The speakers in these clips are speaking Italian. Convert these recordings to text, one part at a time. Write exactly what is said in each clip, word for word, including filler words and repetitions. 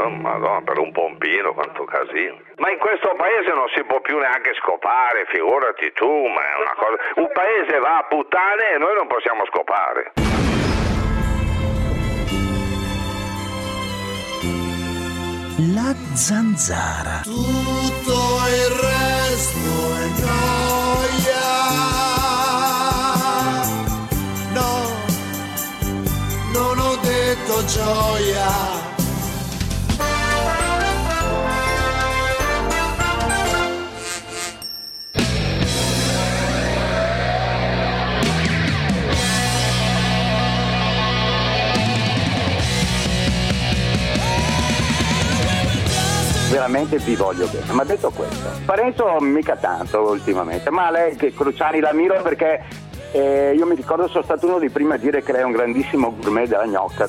Oh, madonna, per un pompino quanto casino. Ma in questo paese non si può più neanche scopare, figurati tu, ma è una cosa. Un paese va a puttane e noi non possiamo scopare. La zanzara. Tutto il resto è noia. No, non ho detto gioia. Veramente vi voglio bene, ma detto questo, Parenzo mica tanto ultimamente, ma lei che Cruciani la miro perché eh, io mi ricordo sono stato uno dei primi a dire che lei è un grandissimo gourmet della gnocca.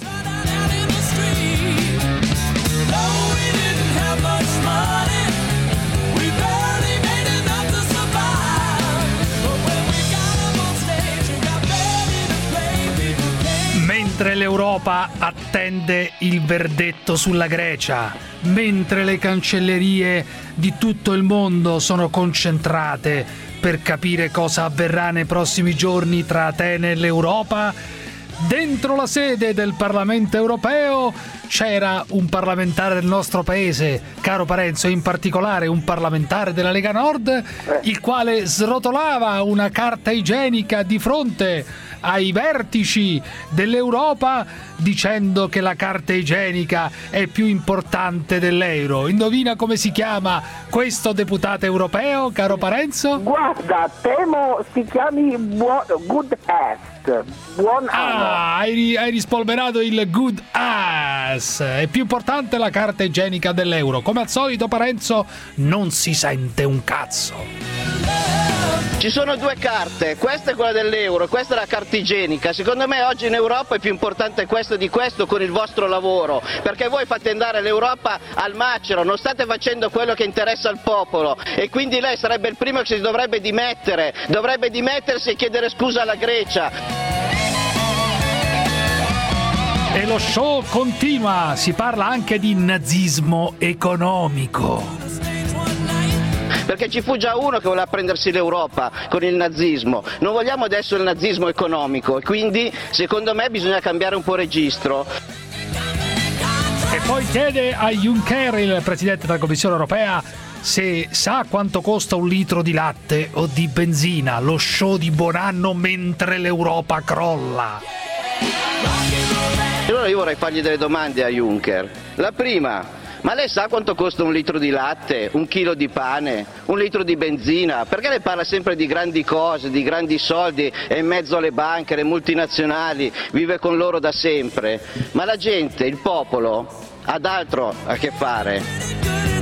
Mentre l'Europa attende il verdetto sulla Grecia, mentre le cancellerie di tutto il mondo sono concentrate per capire cosa avverrà nei prossimi giorni tra Atene e l'Europa, dentro la sede del Parlamento europeo c'era un parlamentare del nostro paese, caro Parenzo, in particolare un parlamentare della Lega Nord, il quale srotolava una carta igienica di fronte ai vertici dell'Europa dicendo che la carta igienica è più importante dell'euro. Indovina come si chiama questo deputato europeo, caro Parenzo? Guarda, temo si chiami buon, Good Ass. Buon anno. Ah, hai, hai rispolverato il good ass. È più importante la carta igienica dell'euro. Come al solito, Parenzo, non si sente un cazzo. Ci sono due carte, questa è quella dell'euro, questa è la carta igienica. Secondo me oggi in Europa è più importante questo di questo con il vostro lavoro, perché voi fate andare l'Europa al macero, non state facendo quello che interessa al popolo e quindi lei sarebbe il primo che si dovrebbe dimettere, dovrebbe dimettersi e chiedere scusa alla Grecia. E lo show continua, si parla anche di nazismo economico. Perché ci fu già uno che voleva prendersi l'Europa con il nazismo, non vogliamo adesso il nazismo economico e quindi secondo me bisogna cambiare un po' registro. E poi chiede a Juncker, il presidente della Commissione europea, se sa quanto costa un litro di latte o di benzina, lo show di Buonanno mentre l'Europa crolla. Allora io vorrei fargli delle domande a Juncker. La prima: ma lei sa quanto costa un litro di latte, un chilo di pane, un litro di benzina? Perché lei parla sempre di grandi cose, di grandi soldi, è in mezzo alle banche, alle multinazionali, vive con loro da sempre? Ma la gente, il popolo, ha d'altro a che fare.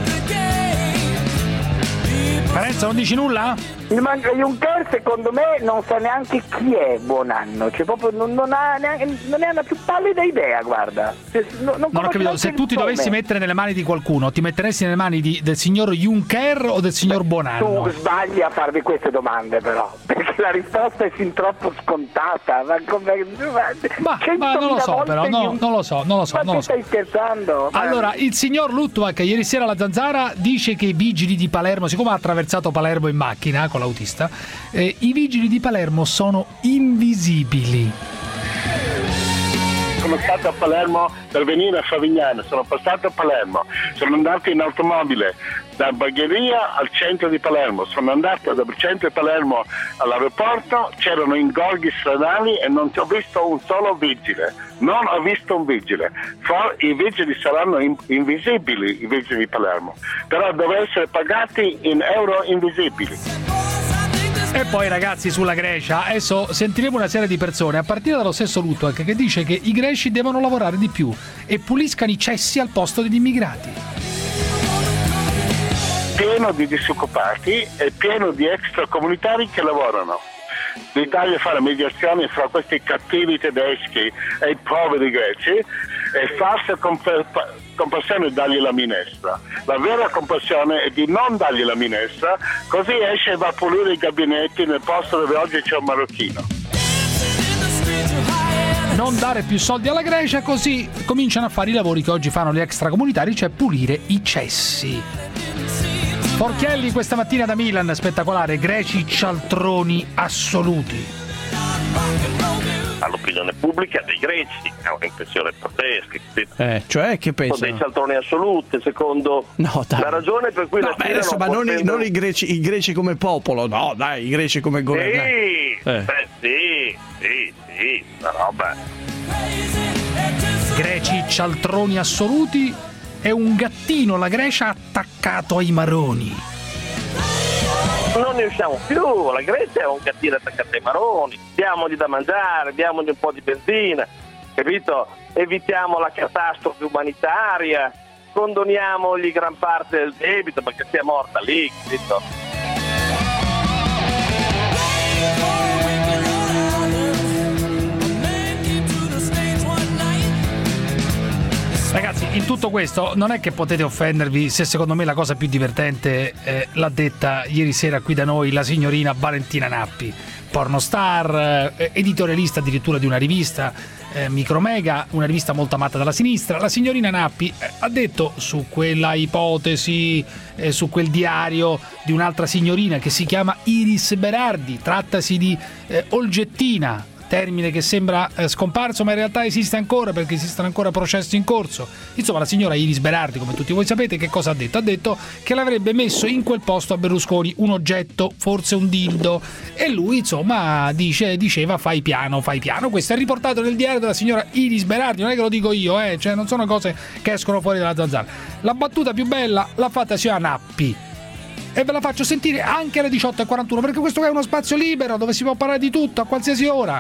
Parenzo, non dici nulla? Ma Juncker secondo me non sa neanche chi è Buonanno, cioè proprio non, non ha neanche, non ne ha la più pallida idea, guarda. Cioè, no, non non ho capito, se tu ti dovessi mettere nelle mani di qualcuno, ti metteresti nelle mani di, del signor Juncker o del signor Beh, Buonanno? Tu sbagli a farmi queste domande però, perché la risposta è fin troppo scontata. Ma come Ma, ma non lo so però, no, non lo so, non lo so. Ma non tu lo so. stai scherzando? Allora, il signor Lutwak ieri sera alla Zanzara dice che i vigili di Palermo, siccome ha attraversato Palermo in macchina con l'autista, eh, i vigili di Palermo sono invisibili. Sono stato a Palermo per venire a Favignano, sono passato a Palermo, sono andato in automobile da Bagheria al centro di Palermo, sono andato dal centro di Palermo all'aeroporto, c'erano ingorghi stradali e non ho visto un solo vigile, non ho visto un vigile. For, i vigili saranno in, invisibili, i vigili di Palermo, però devono essere pagati in euro invisibili. E poi ragazzi, sulla Grecia adesso sentiremo una serie di persone, a partire dallo stesso Lutwak, che dice che i greci devono lavorare di più e puliscano i cessi al posto degli immigrati. Pieno di disoccupati e pieno di extracomunitari che lavorano. L'Italia fa la mediazione fra questi cattivi tedeschi e i poveri greci e farsi compassione e dargli la minestra. La vera compassione è di non dargli la minestra, così esce e va a pulire i gabinetti nel posto dove oggi c'è un marocchino. non dare più soldi alla Grecia, così cominciano a fare i lavori che oggi fanno gli extracomunitari, cioè pulire i cessi. Forchielli questa mattina da Milan, spettacolare, greci cialtroni assoluti. All'opinione pubblica dei greci è un'impressione pazzesca. Eh, cioè che pensi? Sono dei cialtroni assoluti, secondo no, dai. la ragione per cui no, la beh, Cina adesso, non ma non, i, non i, greci, i greci come popolo, no dai, i greci come governo. Sì, eh. beh, sì, sì, sì, una roba. Greci cialtroni assoluti è un gattino la Grecia attaccato ai maroni. Non ne usciamo più, la Grecia è un gattino attaccato ai maroni, diamogli da mangiare, diamogli un po' di benzina, capito? Evitiamo la catastrofe umanitaria, condoniamogli gran parte del debito perché sia morta lì, capito? Ragazzi, in tutto questo non è che potete offendervi se secondo me la cosa più divertente eh, l'ha detta ieri sera qui da noi la signorina Valentina Nappi, pornostar, eh, editorialista addirittura di una rivista, eh, Micromega, una rivista molto amata dalla sinistra. La signorina Nappi eh, ha detto su quella ipotesi, eh, su quel diario di un'altra signorina che si chiama Iris Berardi, trattasi di eh, Olgettina, termine che sembra eh, scomparso ma in realtà esiste ancora perché esistono ancora processi in corso. Insomma, la signora Iris Berardi, come tutti voi sapete, che cosa ha detto? Ha detto che l'avrebbe messo in quel posto a Berlusconi un oggetto, forse un dildo, e lui insomma dice, diceva fai piano, fai piano. Questo è riportato nel diario della signora Iris Berardi, non è che lo dico io, eh, cioè non sono cose che escono fuori dalla zanzara. La battuta più bella l'ha fatta la signora Nappi e ve la faccio sentire anche alle diciotto e quarantuno perché questo è uno spazio libero dove si può parlare di tutto a qualsiasi ora.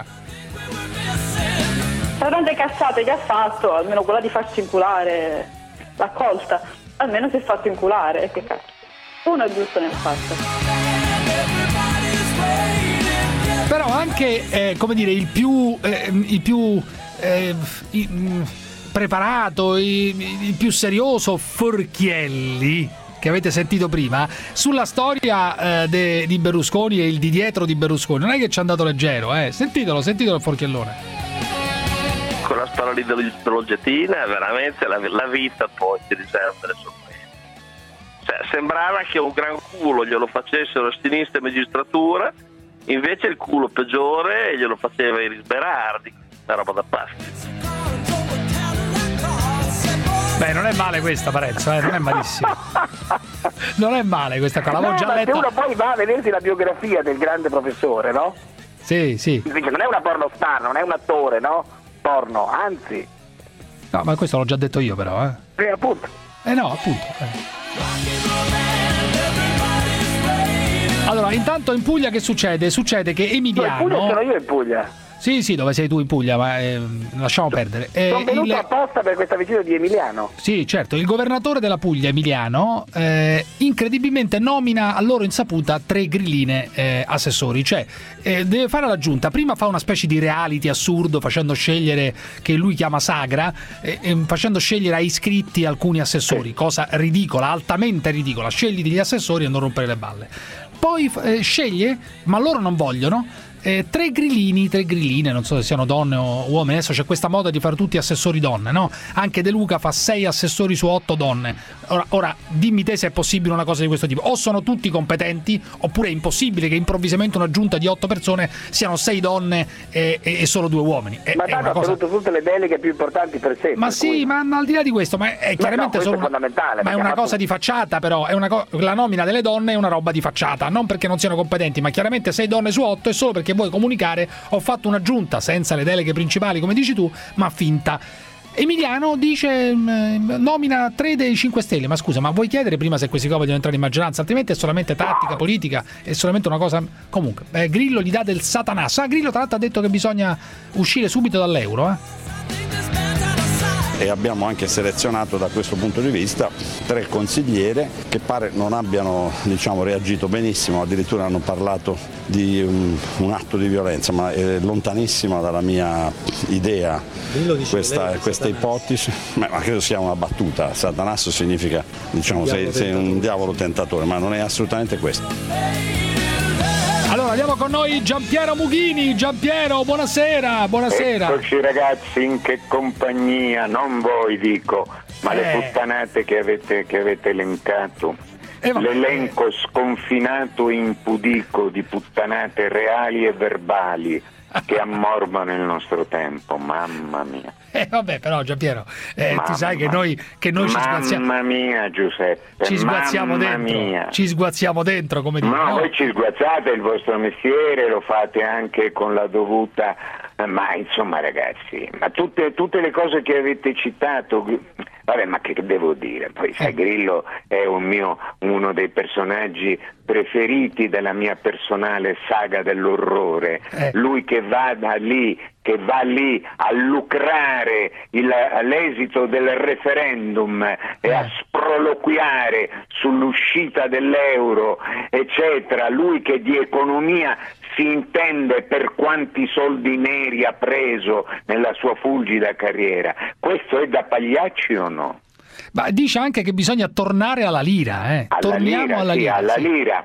Ma tante cazzate che ha fatto, almeno quella di farsi inculare l'ha colta, almeno si è fatto inculare, e che cazzo, uno è giusto ne ha fatto. Però anche eh, come dire il più eh, il più eh, il, mh, preparato, il, il più serioso Forchielli, che avete sentito prima, sulla storia eh, de, di Berlusconi e il di dietro di Berlusconi, non è che ci è andato leggero, eh. Sentitelo, sentitelo il Forchiellone. Quella storia lì dell'oggettina è veramente la, la vita poi ti riserva delle sorprese. Cioè, sembrava che un gran culo glielo facessero a sinistra e magistratura, invece il culo peggiore glielo faceva Iris Berardi, una roba da pasti. Beh, non è male questa, Parenzo, eh? Non è malissimo. Non è male questa qua, l'avevo no, già ma letta. se uno poi va a vedersi la biografia del grande professore, no? Sì, sì. Invece non è una pornostar, non è un attore, no? Porno, anzi. No, ma questo l'ho già detto io però, eh. Sì, appunto. Eh no, appunto. Eh. Allora, intanto in Puglia che succede? Succede che Emiliano... No, in Puglia sono io in Puglia. Sì, sì, dove sei tu in Puglia, ma eh, lasciamo perdere. Eh, sono venuto il... apposta per questa visita di Emiliano. Sì, certo, il governatore della Puglia, Emiliano, eh, incredibilmente nomina a loro insaputa tre grilline eh, assessori, cioè eh, deve fare la giunta, prima fa una specie di reality assurdo facendo scegliere, che lui chiama Sagra, eh, eh, facendo scegliere ai iscritti alcuni assessori, cosa ridicola, altamente ridicola, scegli degli assessori e non rompere le balle. Poi eh, sceglie, ma loro non vogliono, Eh, tre grillini, tre grilline, non so se siano donne o uomini, adesso c'è questa moda di fare tutti assessori donne, no? Anche De Luca fa sei assessori su otto donne. Ora, ora dimmi te se è possibile una cosa di questo tipo, o sono tutti competenti oppure è impossibile che improvvisamente una giunta di otto persone siano sei donne e, e, e solo due uomini. È, ma è tanto ha cosa... tenuto tutte le deleghe più importanti per sé. Ma per sì, cui... ma al di là di questo, ma è chiaramente ma no, solo è fondamentale, ma è una fatto... cosa di facciata, però è una co... la nomina delle donne è una roba di facciata, non perché non siano competenti, ma chiaramente sei donne su otto è solo perché vuoi comunicare ho fatto una giunta senza le deleghe principali come dici tu, ma finta. Emiliano dice mh, nomina tre dei cinque Stelle, ma scusa, ma vuoi chiedere prima se questi qua vogliono entrare in maggioranza, altrimenti è solamente tattica politica, è solamente una cosa. Comunque eh, Grillo gli dà del satanasso. Ah, Grillo tra l'altro ha detto che bisogna uscire subito dall'euro, eh e abbiamo anche selezionato da questo punto di vista tre consigliere che pare non abbiano, diciamo, reagito benissimo, addirittura hanno parlato di un, un atto di violenza, ma è lontanissima dalla mia idea questa, questa ipotesi, ma credo sia una battuta. Satanasso significa, diciamo, sei, sei un diavolo tentatore, ma non è assolutamente questo. Allora andiamo con noi Giampiero Mughini. Giampiero, buonasera, buonasera. Eccoci ragazzi, in che compagnia, non voi dico, ma eh. le puttanate che avete, che avete elencato. Eh, L'elenco sconfinato e impudico di puttanate reali e verbali che ammorbano il nostro tempo, mamma mia. Eh vabbè, però Giampiero, eh, tu sai che noi, che noi ci sguazziamo. Mamma mia Giuseppe, ci sguazziamo mamma dentro. Mia. Ci sguazziamo dentro, come dire. No, no, voi ci sguazzate, il vostro mestiere, lo fate anche con la dovuta, ma insomma ragazzi, ma tutte, tutte le cose che avete citato, vabbè, ma che devo dire? Poi sai, Grillo è un mio, uno dei personaggi preferiti della mia personale saga dell'orrore. Eh. Lui che va da lì, che va lì a lucrare il, l'esito del referendum eh. e a sproloquiare sull'uscita dell'euro, eccetera. Lui che di economia si intende per quanti soldi neri ha preso nella sua fulgida carriera. Questo è da pagliacci o no? Ma dice anche che bisogna tornare alla lira, eh. Alla Torniamo lira, alla sì, lira. alla sì. lira.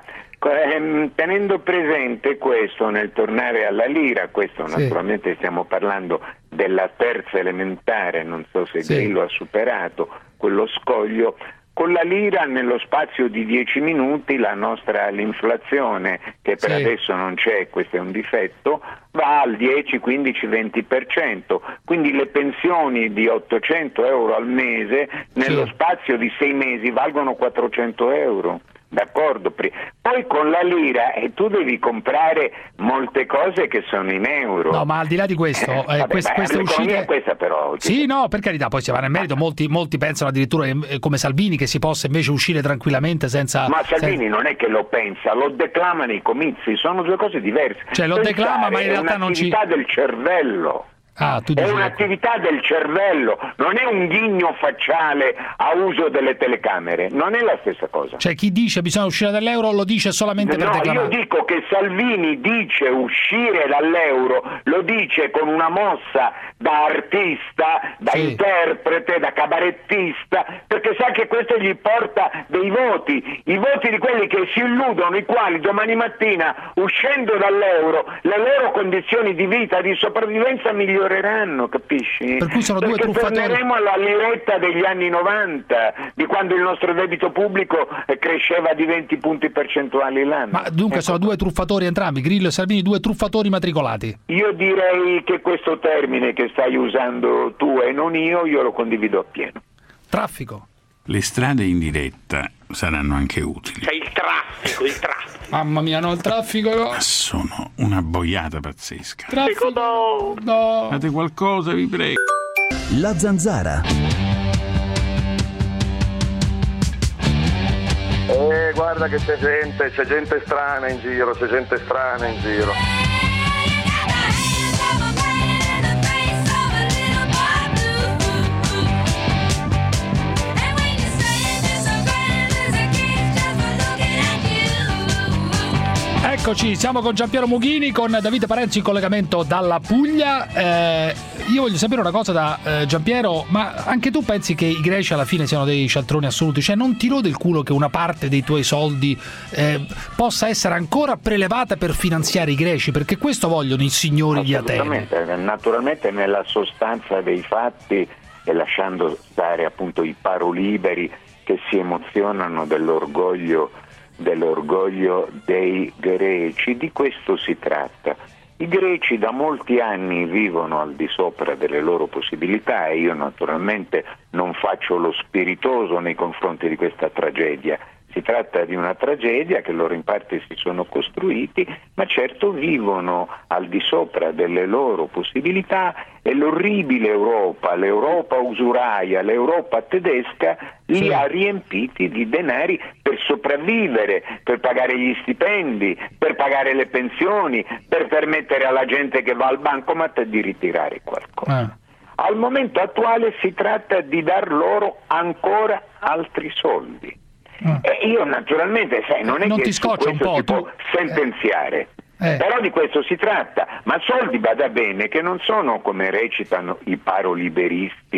Tenendo presente questo nel tornare alla lira, questo sì. Naturalmente stiamo parlando della terza elementare, non so se sì. Grillo ha superato quello scoglio. Con la lira nello spazio di dieci minuti la nostra l'inflazione, che per sì. adesso non c'è, questo è un difetto, va al dieci, quindici, venti per cento. Quindi le pensioni di ottocento euro al mese nello sì. spazio di sei mesi valgono quattrocento euro. D'accordo? Poi con la lira eh, tu devi comprare molte cose che sono in euro. No, ma al di là di questo, eh, Vabbè, quest, beh, queste uscite è questa però. Sì, no, per carità, poi si va nel merito, molti, molti pensano addirittura eh, come Salvini che si possa invece uscire tranquillamente senza. Ma Salvini senza... non è che lo pensa, lo declama nei comizi, sono due cose diverse. Cioè lo Pensare declama, ma in realtà non ci. È un'attività del cervello. Ah, tu dici... È un'attività del cervello, non è un ghigno facciale a uso delle telecamere, non è la stessa cosa. Cioè chi dice bisogna uscire dall'euro lo dice solamente per no, declamare. Io dico che Salvini dice uscire dall'euro, lo dice con una mossa da artista, da sì. interprete, da cabarettista, perché sa che questo gli porta dei voti, i voti di quelli che si illudono, i quali domani mattina, uscendo dall'euro, le loro condizioni di vita, di sopravvivenza miglioreranno. Capisci? Per cui sono due Perché truffatori. torneremo alla liretta degli anni novanta, di quando il nostro debito pubblico cresceva di venti punti percentuali l'anno. Ma dunque ecco. sono due truffatori entrambi, Grillo e Salvini, due truffatori matricolati. Io direi che questo termine che stai usando tu e non io, io lo condivido appieno. Traffico. Le strade in diretta saranno anche utili. C'è il traffico, il traffico. Mamma mia, no, il traffico no. Ma sono una boiata pazzesca. Traffico no. no. Fate qualcosa, vi prego. La Zanzara. Eh, guarda che c'è gente, c'è gente strana in giro, c'è gente strana in giro. Eccoci, siamo con Giampiero Mughini, con Davide Parenzo in collegamento dalla Puglia. Eh, io voglio sapere una cosa da eh, Giampiero, ma anche tu pensi che i greci alla fine siano dei cialtroni assoluti? Cioè non ti rode il culo che una parte dei tuoi soldi eh, possa essere ancora prelevata per finanziare i greci? Perché questo vogliono i signori di Atene. Naturalmente nella sostanza dei fatti e lasciando stare appunto i paroliberi che si emozionano dell'orgoglio dell'orgoglio dei greci, di questo si tratta. I greci da molti anni vivono al di sopra delle loro possibilità e io naturalmente non faccio lo spiritoso nei confronti di questa tragedia. Si tratta di una tragedia che loro in parte si sono costruiti, ma certo vivono al di sopra delle loro possibilità e l'orribile Europa, l'Europa usuraia, l'Europa tedesca li sì. ha riempiti di denari per sopravvivere, per pagare gli stipendi, per pagare le pensioni, per permettere alla gente che va al bancomat di ritirare qualcosa. Ah. Al momento attuale si tratta di dar loro ancora altri soldi. Mm. E io naturalmente, sai, non è non che ti su scoccia un questo po', si tu... può sentenziare, eh. però di questo si tratta, ma soldi, bada bene, che non sono, come recitano i paroliberisti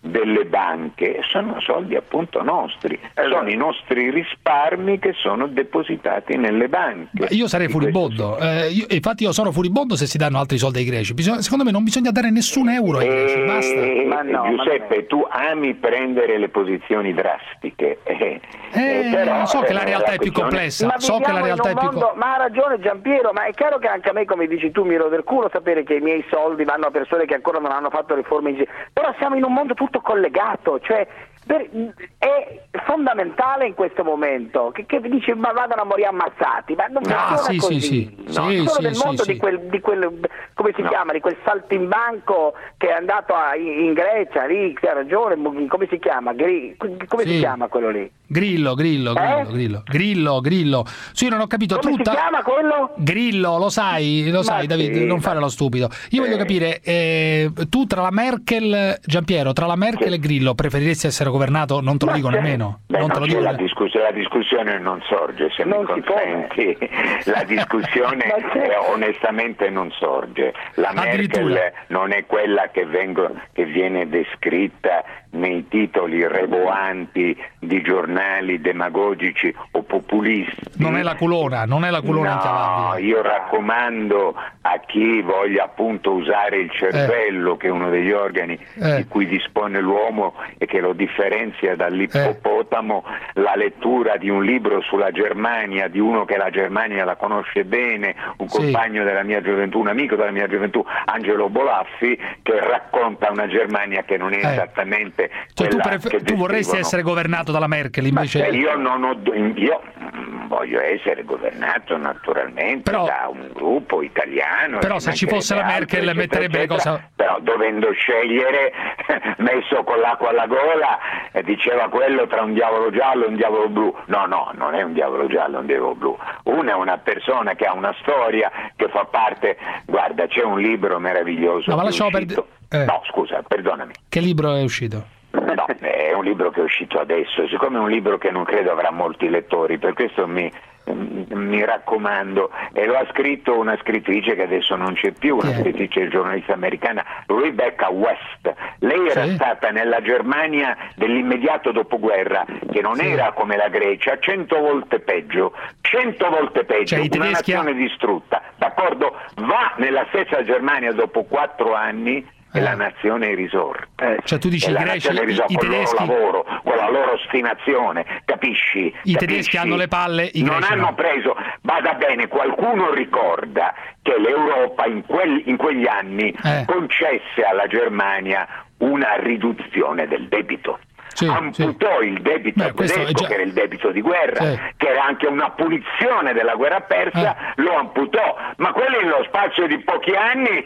delle banche, sono soldi appunto nostri, Esatto. sono i nostri risparmi che sono depositati nelle banche. Ma io sarei Di furibondo, eh, io- infatti io sono furibondo se si danno altri soldi ai greci. Bisogna- secondo me non bisogna dare nessun euro ai greci, Eh, basta. Ma no, Giuseppe, tu ami prendere le posizioni drastiche, eh, Eh, però, so che la eh, realtà è più questione- complessa, Ma so che la viviamo realtà in è un più mondo, complessa. ma ha ragione Giampiero, ma è chiaro che anche a me, come dici tu, mi ero del culo sapere che i miei soldi vanno a persone che ancora non hanno fatto riforme in giro. Però siamo in un mondo tutto collegato, cioè per- è fondamentale in questo momento che, che dici ma vadano a morire ammazzati, ma non Ah, funziona sì, così. sì, sì. No, Sì, sono sì, del sì, mondo sì. di quel, di quel come si chiama, di quel saltimbanco che è andato a- in Grecia, lì, ha ragione, come si chiama? Gri- come Sì. si chiama quello lì? Grillo, Grillo, Grillo, Eh? Grillo, Grillo, Grillo. Sì, non ho capito Come tutta. si chiama quello? Grillo, lo sai, lo Ma sai, sì, Davide, non ma- fare lo stupido. Io voglio capire, eh, tu tra la Merkel, Giampiero, tra la Merkel e Grillo preferiresti essere governato? Non te lo Ma dico c'è- nemmeno. Beh, non te non lo c'è dico. la, discussione, la discussione non sorge, se Non mi si consenti. La discussione Ma c'è- eh, onestamente non sorge. La Addirittura. Merkel non è quella che, vengo- che viene descritta nei titoli reboanti di giornali demagogici o populisti. Non è la culona, non è la culona No, inchiavabile. io raccomando a chi voglia appunto usare il cervello, che è uno degli organi Eh. di cui dispone l'uomo e che lo differenzia dall'ippopotamo, la lettura di un libro sulla Germania, di uno che la Germania la conosce bene, un Sì. compagno della mia gioventù, un amico della mia gioventù, Angelo Bolaffi, che racconta una Germania che non è Eh. esattamente Cioè, tu, quella pref- che tu vorresti descrivono. essere governato dalla Merkel invece. Cioè, io non ho io mm, voglio essere governato naturalmente Però- da un gruppo italiano. Però ci se ci fosse la mancherebbe Merkel, altro, eccetera, metterebbe le eccetera. cose- Però dovendo scegliere, messo con l'acqua alla gola, eh, diceva quello tra un diavolo giallo e un diavolo blu. No, no, non è un diavolo giallo e un diavolo blu. Una è una persona che ha una storia, che fa parte. Guarda, c'è un libro meraviglioso. No, ma che è lasciamo uscito- perde- eh. No, scusa, perdonami. Che libro è uscito? No, è un libro che è uscito adesso, siccome è un libro che non credo avrà molti lettori, per questo mi, mi raccomando, e lo ha scritto una scrittrice che adesso non c'è più, una Chi è? scrittrice e giornalista americana, Rebecca West. Lei era Sì. stata nella Germania dell'immediato dopoguerra, che non Sì. era come la Grecia, cento volte peggio, cento volte peggio, Cioè, i una tedeschi nazione distrutta, d'accordo? Va nella stessa Germania dopo quattro anni e Eh. la nazione è risorta. Cioè, tu dici E i la greci, nazione è risorta i con il loro tedeschi- lavoro, con la loro ostinazione, capisci? I Capisci? tedeschi hanno le palle, i non greci hanno no. preso, bada bene, qualcuno ricorda che l'Europa in, quel- in quegli anni Eh. concesse alla Germania una riduzione del debito. Sì, amputò il debito Beh, questo è tedesco, già- che era il debito di guerra, Sì. che era anche una punizione della guerra persa, lo amputò, ma quello in lo spazio di pochi anni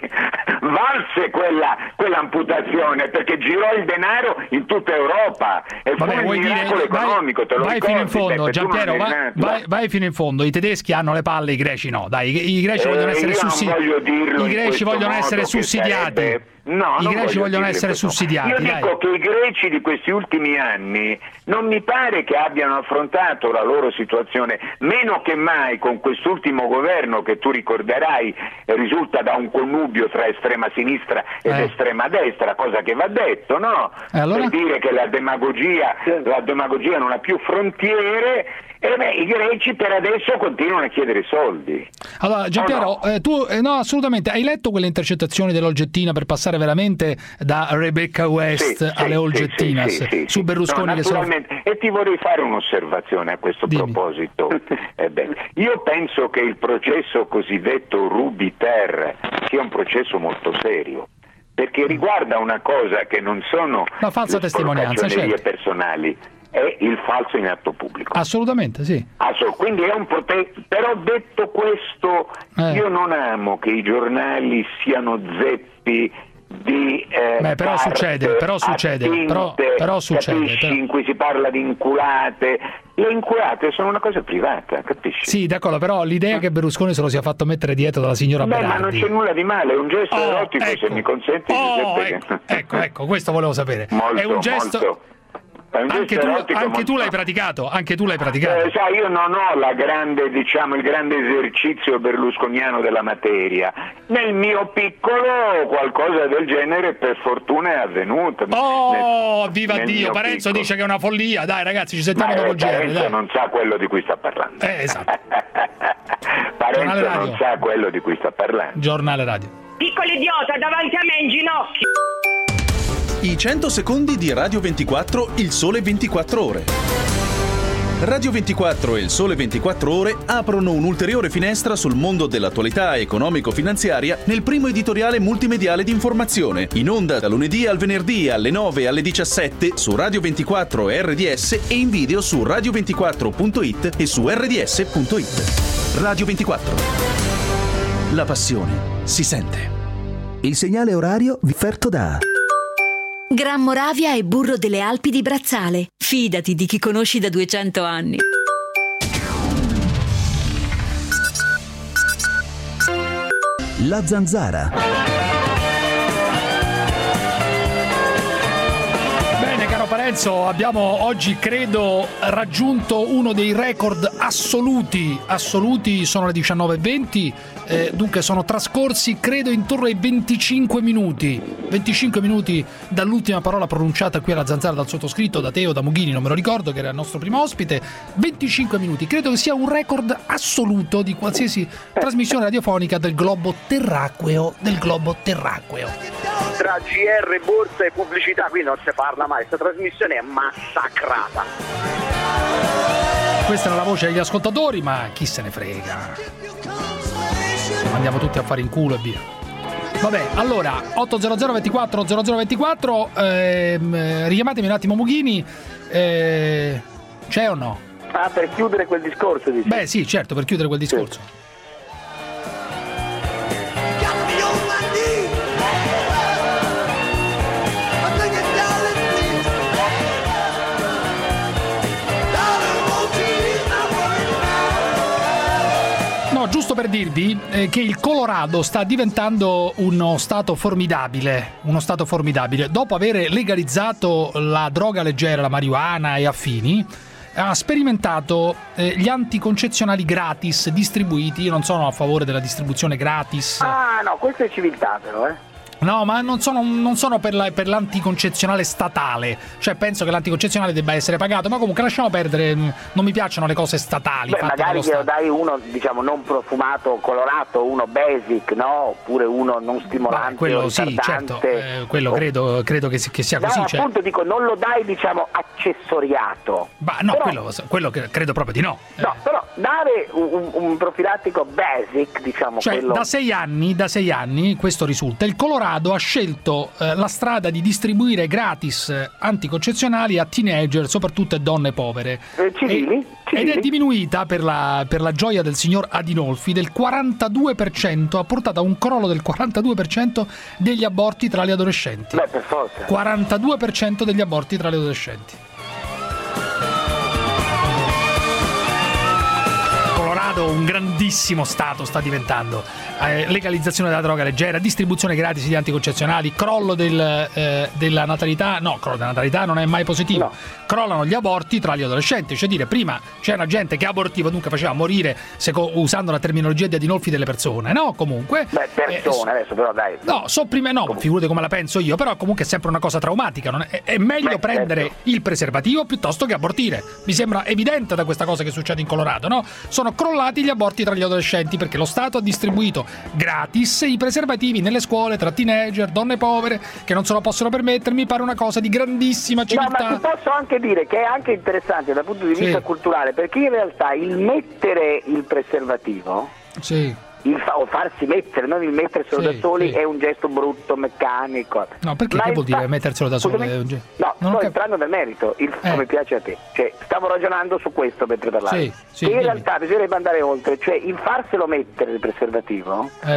valse quella, quell'amputazione, perché girò il denaro in tutta Europa e fu Vabbè, il vuoi miracolo dire, economico, vai, te lo vai ricordi? fino in fondo, Beppe, tu non Giampiero, eri vai, nato. vai- vai fino in fondo. I tedeschi hanno le palle, i greci no. Dai, i, i greci Eh, vogliono essere io non sussidiati. voglio dirlo I in greci questo vogliono modo, essere che sussidiati. sarebbe- No, I non greci voglio vogliono dirlo essere in questo modo. sussidiati. Io dai. dico che i greci di questi ultimi anni non mi pare che abbiano affrontato la loro situazione, meno che mai con quest'ultimo governo che tu ricorderai risulta da un connubio tra estrema sinistra ed Eh. estrema destra, cosa che va detto, no? E allora? Per dire che la demagogia, la demagogia non ha più frontiere. E beh, i greci per adesso continuano a chiedere soldi. Allora, Giampiero, Oh, no. eh, tu eh, no, assolutamente, hai letto quelle intercettazioni dell'Olgettina per passare veramente da Rebecca West Sì, alle sì, Olgettinas sì, sì, sì, su sì. Berlusconi No, che sono... naturalmente. E ti vorrei fare un'osservazione a questo Dimmi. proposito. Ebbene, io penso che il processo cosiddetto Ruby-Ter sia un processo molto serio, perché riguarda una cosa che non sono La falsa le testimonianza, sporcaccionerie certo. personali, è il falso in atto pubblico. Assolutamente, sì. Asso- quindi è un prote- però detto questo, Eh. io non amo che i giornali siano zeppi di eh, Beh, però carte succede, però succede, attinte, però- però succede, capisci, però. in cui si parla di inculate. Le inculate sono una cosa privata, capisci? Sì, d'accordo, però l'idea che Berlusconi se lo sia fatto mettere dietro dalla signora Beh, ma non Berardi... c'è nulla di male, è un gesto Oh, erotico, ecco. se mi consenti, Oh, Giuseppe. ecco, ecco, ecco, questo volevo sapere. Molto, È un gesto... molto. Anche tu, anche tu l'hai praticato, anche tu l'hai praticato. Eh, sai, io non ho la grande, diciamo, il grande esercizio berlusconiano della materia. Nel mio piccolo qualcosa del genere per fortuna è avvenuto. Oh, nel, viva nel Dio, Parenzo piccolo. dice che è una follia. Dai ragazzi, ci sentiamo Ma, dopo eh, il G R. Parenzo Dai. non sa quello di cui sta parlando. Eh, esatto. Parenzo non sa quello di cui sta parlando. Giornale radio. Piccolo idiota, davanti a me in ginocchio. I cento secondi di Radio ventiquattro, il sole ventiquattro ore. Radio ventiquattro e il Sole ventiquattro Ore aprono un'ulteriore finestra sul mondo dell'attualità economico-finanziaria nel primo editoriale multimediale di informazione, in onda da lunedì al venerdì alle nove e alle diciassette su Radio ventiquattro e R D S e in video su radio ventiquattro punto it e su R D S punto it. Radio ventiquattro. La passione si sente. Il segnale orario vi offerto da Gran Moravia e burro delle Alpi di Brazzale. Fidati di chi conosci da duecento anni. La Zanzara. Bene, caro Parenzo, abbiamo oggi, credo, raggiunto uno dei record assoluti. Assoluti, sono le diciannove e venti, eh, dunque sono trascorsi, credo, intorno ai venticinque minuti. venticinque minuti dall'ultima parola pronunciata qui alla Zanzara dal sottoscritto, da Teo, da Mughini, non me lo ricordo, che era il nostro primo ospite. venticinque minuti, credo che sia un record assoluto di qualsiasi trasmissione radiofonica del globo terracqueo, del globo terracqueo. Tra G R, borsa e pubblicità qui non si parla mai, questa trasmissione è massacrata. Questa era la voce degli ascoltatori, ma chi se ne frega. Andiamo tutti a fare in culo e via. Vabbè, allora, ottocento ventiquattro zero zero ventiquattro, ehm, richiamatemi un attimo Mughini, eh, c'è o no? Ah, per chiudere quel discorso, dici? Beh sì, certo, per chiudere quel discorso. Sì. Giusto per dirvi eh, che il Colorado sta diventando uno stato formidabile, uno stato formidabile. Dopo aver legalizzato la droga leggera, la marijuana e affini, ha sperimentato eh, gli anticoncezionali gratis distribuiti. Io non sono a favore della distribuzione gratis. Ah no, questo è civiltà però, eh. No, ma non sono, non sono per, la, per l'anticoncezionale statale. Cioè penso che l'anticoncezionale debba essere pagato. Ma comunque lasciamo perdere. Non mi piacciono le cose statali. Beh, magari che lo dai uno, diciamo, non profumato, colorato, uno basic, no? Oppure uno non stimolante. Beh, quello sì, certo, eh, quello credo, credo che, che sia no, così. No, cioè. appunto dico, non lo dai, diciamo, accessoriato. Ma no, però, quello, quello che credo proprio di no. No, eh. però dare un, un profilattico basic, diciamo, cioè, quello... da sei anni, da sei anni, questo risulta, il Colorado ha scelto eh, la strada di distribuire gratis eh, anticoncezionali a teenager, soprattutto a donne povere. Eh, civili, e, civili. Ed è diminuita per la, per la gioia del signor Adinolfi del quarantadue per cento, ha portato a un crollo del quarantadue per cento degli aborti tra gli adolescenti. Beh, per forza. quarantadue per cento degli aborti tra gli adolescenti. Colorado, un grandissimo stato sta diventando. Eh, legalizzazione della droga leggera, distribuzione gratis di anticoncezionali, crollo del, eh, della natalità. No, crollo della natalità non è mai positivo. No. Crollano gli aborti tra gli adolescenti. Cioè dire, prima c'era gente che abortiva, dunque faceva morire, seco, usando la terminologia di Adinolfi, delle persone. No, comunque. Beh, persone, eh, adesso però dai. No, so prima, no, comunque. Figurate come la penso io, però comunque è sempre una cosa traumatica. Non è, è meglio Beh, prendere certo. il preservativo piuttosto che abortire. Mi sembra evidente da questa cosa che succede in Colorado, no? Sono crollati gli aborti tra gli adolescenti perché lo Stato ha distribuito gratis i preservativi nelle scuole tra teenager, donne povere che non se lo possono permettere. Mi pare una cosa di grandissima civiltà. No, ma ti posso anche dire che è anche interessante dal punto di vista sì. culturale, perché in realtà il mettere il preservativo sì. il fa- o farsi mettere, non il metterselo sì, da soli sì. è un gesto brutto, meccanico. No, perché che vuol dire fa- metterselo da soli? È un ge- no, non sto cap- entrando nel merito, il, eh. come piace a te. Cioè, stavo ragionando su questo mentre parlavi. Sì, sì, che in dimmi. realtà bisognerebbe andare oltre, cioè il farselo mettere il preservativo eh. crea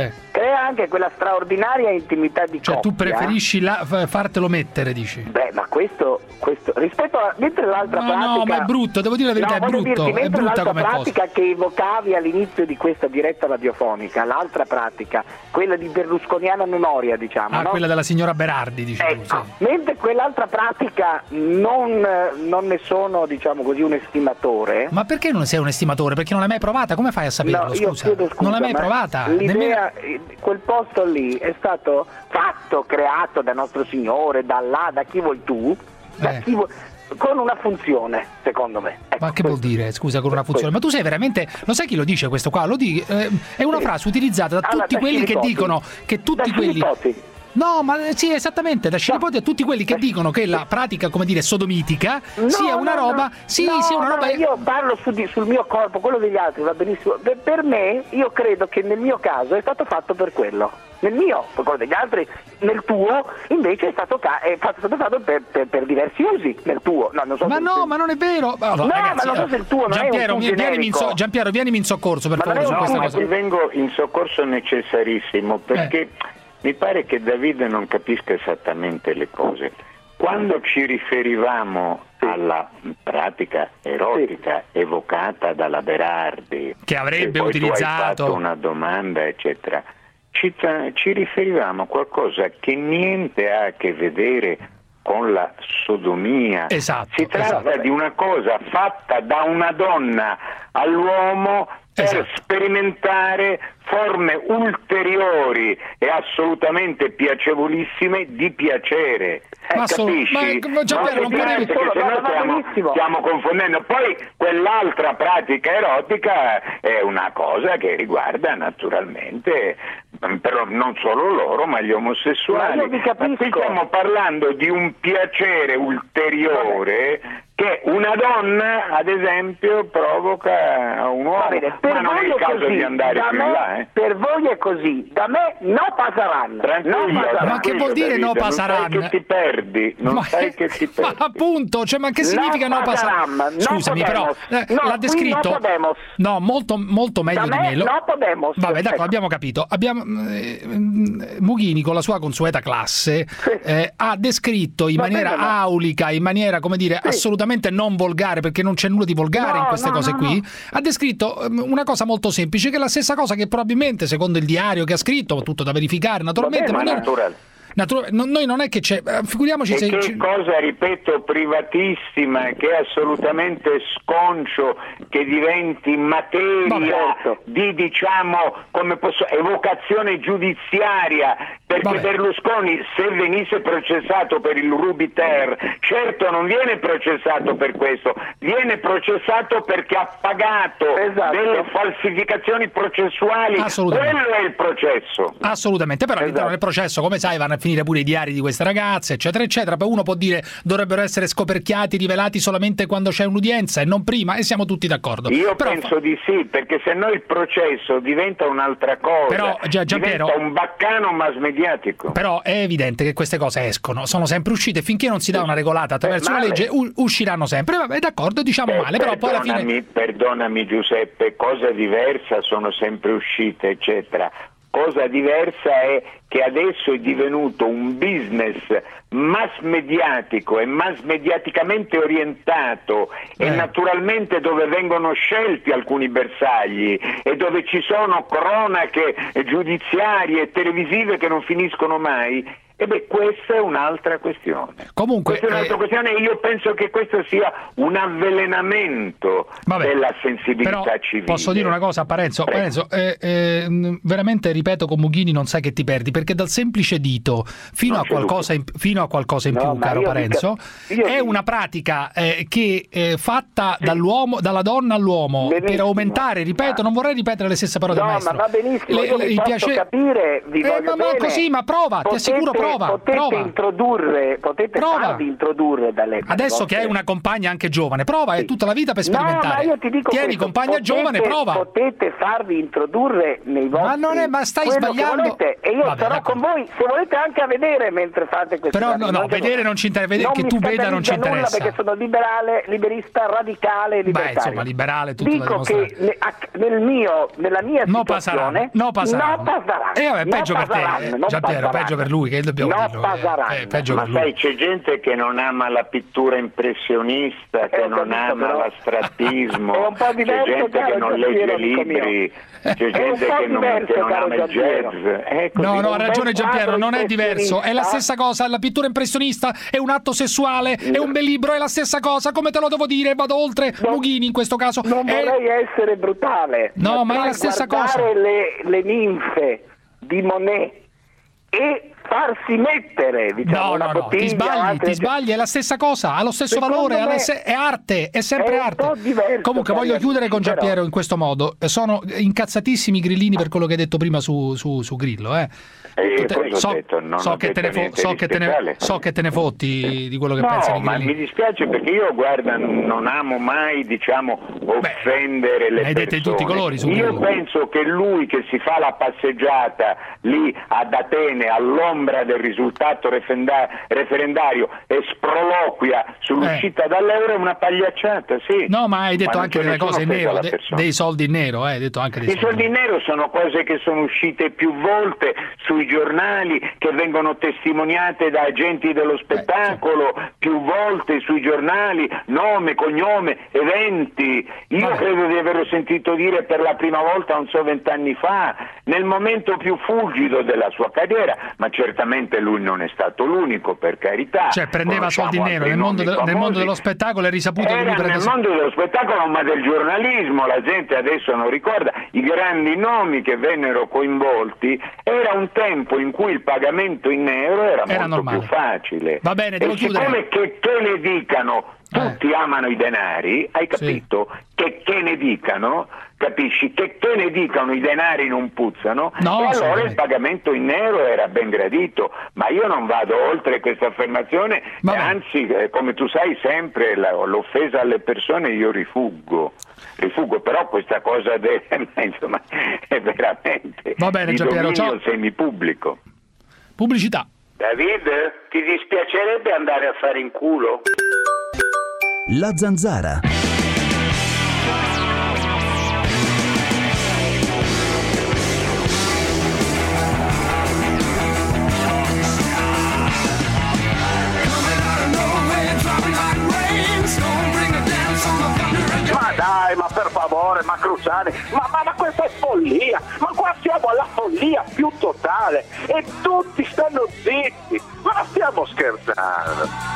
l'idea anche quella straordinaria intimità di Cioè coppia. tu preferisci la, f- fartelo mettere, dici? Beh, ma questo, questo rispetto a mentre l'altra No, pratica. no, ma è brutto, devo dire la verità, no, è voglio brutto, dirti, è mentre brutta l'altra come pratica che evocavi all'inizio di questa diretta radiofonica, l'altra pratica, quella di berlusconiana memoria, diciamo. Ah, no? quella della signora Berardi, dici tu, sì. Mentre quell'altra pratica non, non ne sono, diciamo così, un estimatore. Ma perché non sei un estimatore? Perché non l'hai mai provata? Come fai a saperlo? No, io scusa? chiedo scusa, non l'hai mai ma provata? L'idea, Nemmeno... quel posto lì è stato fatto, creato da nostro Signore, da là, da chi vuoi tu, da Eh. chi vuoi, con una funzione, secondo me. Ecco, Ma che vuol dire, scusa, con una funzione? Ma tu sei veramente... Lo sai chi lo dice questo qua? Lo di, eh, è una frase utilizzata da Allora, tutti da quelli che Scilipoti. dicono che tutti Da quelli... Scilipoti. No, ma eh, sì, esattamente, da Scilipoti a tutti quelli che dicono che la pratica, come dire, sodomitica No, sia una no, roba... no. Sì, no, sia una no, roba... io parlo su di- sul mio corpo, quello degli altri va benissimo. Per, per me, io credo che nel mio caso è stato fatto per quello. Nel mio, per quello degli altri, nel tuo invece è stato, ca- è fatto, stato fatto per, per, per diversi usi. Nel tuo, no, non so Ma se- no, ma non è vero. Allora, no, ragazzi, ma non so se il tuo non Giampiero, è un tu mi- vienimi in so- generico. Giampiero, vienimi in soccorso per Ma non favore è su un questa No, cosa. ti vengo in soccorso necessarissimo perché mi pare che Davide non capisca esattamente le cose. Quando ci riferivamo alla pratica erotica evocata dalla Berardi, Che avrebbe e poi utilizzato- tu hai fatto una domanda, eccetera, ci, tra- ci riferivamo a qualcosa che niente ha a che vedere con la sodomia. Esatto, si tratta esatto. di una cosa fatta da una donna all'uomo per Esatto. sperimentare forme ulteriori e assolutamente piacevolissime di piacere. Eh, Ma so- capisci? ma- Giampiero, non capisci? potevi- Perché se no, no va stiamo, benissimo. stiamo confondendo. Poi quell'altra pratica erotica è una cosa che riguarda naturalmente però non solo loro, ma gli omosessuali. Ma io vi capisco. Ma qui stiamo parlando di un piacere ulteriore che una donna, ad esempio, provoca a un uomo. Va bene, per ma non è voi il è caso così, di andare da più me, in là. Eh. per voi è così, da me no passaranno. Tranquillo, No passaranno. Ma che vuol dire Davide, no non passaranno? sai che ti perdi, non Ma, sai che ti perdi. ma appunto, cioè, ma che significa no passare? passaram, no Scusami, però podemos. eh, No, l'ha qui descritto. no podemos. No, molto, molto meglio Da di me me. Lo- no podemos. Vabbè, d'accordo, Ecco. abbiamo capito. Abbiamo, eh, mm, Mughini, con la sua consueta classe, eh, ha descritto in Va maniera bene, ma- aulica, in maniera, come dire, assolutamente non volgare, perché non c'è nulla di volgare No, in queste no, cose no, qui. no. Ha descritto ehm, una cosa molto semplice, che è la stessa cosa che probabilmente, secondo il diario che ha scritto, tutto da verificare naturalmente, Vabbè, ma ma noi, naturale. natura- no- noi non è che c'è, eh, figuriamoci E se... che ci- cosa, ripeto, privatissima, che è assolutamente sconcio che diventi materia Ma certo. di, diciamo, come posso, evocazione giudiziaria, perché Vabbè. Berlusconi, se venisse processato per il Rubiter, certo non viene processato per questo, viene processato perché ha pagato Esatto. delle falsificazioni processuali, Assolutamente. quello è il processo. Assolutamente, però all'interno del processo, come sai, vanno a finire pure i diari di queste ragazze, eccetera, eccetera. Poi uno può dire dovrebbero essere scoperchiati, rivelati solamente quando c'è un'udienza e non prima, e siamo tutti d'accordo. Io Però- penso di sì, perché se no il processo diventa un'altra cosa, Però, Gia- Giampiero- diventa un baccano mass mediatico. Però è evidente che queste cose escono, sono sempre uscite, finché non si dà una regolata attraverso Eh, una male. legge, u- usciranno sempre. Vabbè, d'accordo, diciamo Eh, male, però poi alla perdonami, fine... perdonami Giuseppe, cosa diversa sono sempre uscite, eccetera. Cosa diversa è che adesso è divenuto un business mass mediatico e mass mediaticamente orientato e Eh. naturalmente dove vengono scelti alcuni bersagli e dove ci sono cronache giudiziarie e televisive che non finiscono mai. E beh, questa è un'altra questione. Comunque, questa è un'altra eh, questione e io penso che questo sia un avvelenamento Vabbè, della sensibilità però civile. posso dire una cosa a Parenzo? Prego. Parenzo, eh, eh, mh, veramente ripeto con Mughini non sai che ti perdi, perché dal semplice dito fino, Non a c'è qualcosa, in, fino a qualcosa in No, più, ma caro io Parenzo, dica- io è dico- una pratica eh, che è fatta dall'uomo, dalla donna all'uomo, per Benissimo. aumentare, ripeto, non vorrei ripetere le stesse parole No, del ma maestro. va benissimo, Le- io le- vi il posso piace- capire, vi Eh, voglio ma, ma bene. così, ma prova, ti Potete- assicuro, prova. prova, potete prova. introdurre, potete Prova. farvi introdurre dalle Adesso vostre... che hai una compagna anche giovane, prova, è tutta la vita per sperimentare. No, ma io ti dico Tieni questo, compagna potete, giovane, prova. Potete farvi introdurre nei vostri... Ma non è, ma stai quello sbagliando. che volete, e io Vabbè, sarò d'accordo. con voi, se volete anche a vedere mentre fate questo. Però no, no, vedere non ci interessa, vedere che tu veda non ci nulla interessa. perché sono liberale, liberista, radicale, libertario. Beh, insomma, liberale tutto Dico da che dimostrare. ne- a- nel mio, nella mia No situazione passaranno, no passaranno. no passaranno, E vabbè, no peggio per te, passaranno, eh, non Giampiero, passaranno. peggio per lui, che dobbiamo No dirlo. passaranno. eh, eh, peggio Ma per lui. sai, c'è gente che non ama la pittura impressionista, che Eh, ho non capito, ama però. l'astrattismo, È un po' c'è diverso, gente caro che non Giampiero, legge amico libri, c'è È un gente po' che non, diverso, che non caro ama il Giampiero. jazz. È così. No, no, ha un ragione bel Giampiero, quadro non è diverso, è la impressionista. stessa cosa, la pittura impressionista è un atto sessuale, è un bel libro, è la stessa cosa, come te lo devo dire, vado oltre Mughini in questo caso. Non È- vorrei essere brutale, No, ma è tra la stessa guardare cosa. le, le ninfe di Monet e farsi mettere, diciamo, No, una no, no, bottiglia ti sbagli, altre- ti sbagli, è la stessa cosa, ha lo stesso Secondo valore, ha la me se- è arte, è sempre è un arte. po' diverso, Comunque voglio caro chiudere con amico, però. Giampiero in questo modo, sono incazzatissimi i grillini per quello che hai detto prima su, su, su Grillo, eh. Eh, Te- cosa ho so, detto? Non so ho che te ne detto fo- niente so di che te ne- speciale. so che te ne fotti di quello che No, pensi di ma grillini. mi dispiace perché io, guarda, non amo mai, diciamo, offendere le hai detto persone. di tutti i colori su Io Grillo. penso che lui che si fa la passeggiata lì ad Atene all'ombra del risultato refenda- referendario e sproloquia sull'uscita dall'euro è una pagliacciata, sì. No, ma hai detto non anche c'è delle nessuna cose in offesa nero, alla de- persona. dei soldi in nero, eh, hai detto anche dei I soldi. soldi in nero sono cose che sono uscite più volte sui giornali, che vengono testimoniate da agenti dello spettacolo, più volte sui giornali, nome, cognome, eventi. Io Vabbè. credo di averlo sentito dire per la prima volta, non so, vent'anni fa, nel momento più fulgido della sua carriera, ma certamente lui non è stato l'unico, per carità. Cioè prendeva Conosciamo soldi in nero, altri nel mondo, nomi de- nel mondo famosi. dello spettacolo è risaputo che lui Era prende nel soldi. mondo dello spettacolo, ma del giornalismo, la gente adesso non ricorda i grandi nomi che vennero coinvolti. Era un tempo in cui il pagamento in nero era, Era molto normale. più facile. Va bene, devo e chiudere. siccome che, che ne dicano tutti amano i denari, hai capito? Che che ne dicano, capisci? Che che ne dicano i denari non puzzano, No, e allora assolutamente. il pagamento in nero era ben gradito, ma io non vado oltre questa affermazione, e anzi, eh, come tu sai sempre la- l'offesa alle persone io rifuggo. Rifuggo, però questa cosa de- insomma è veramente Va bene, di Giampiero, dominio ciao. semipubblico. Pubblicità. David, ti dispiacerebbe andare a fare in culo? La Zanzara. Ma dai, ma per favore, ma Cruciani, ma, ma, ma questa è follia, ma qua siamo alla follia più totale e tutti stanno zitti, ma stiamo scherzando.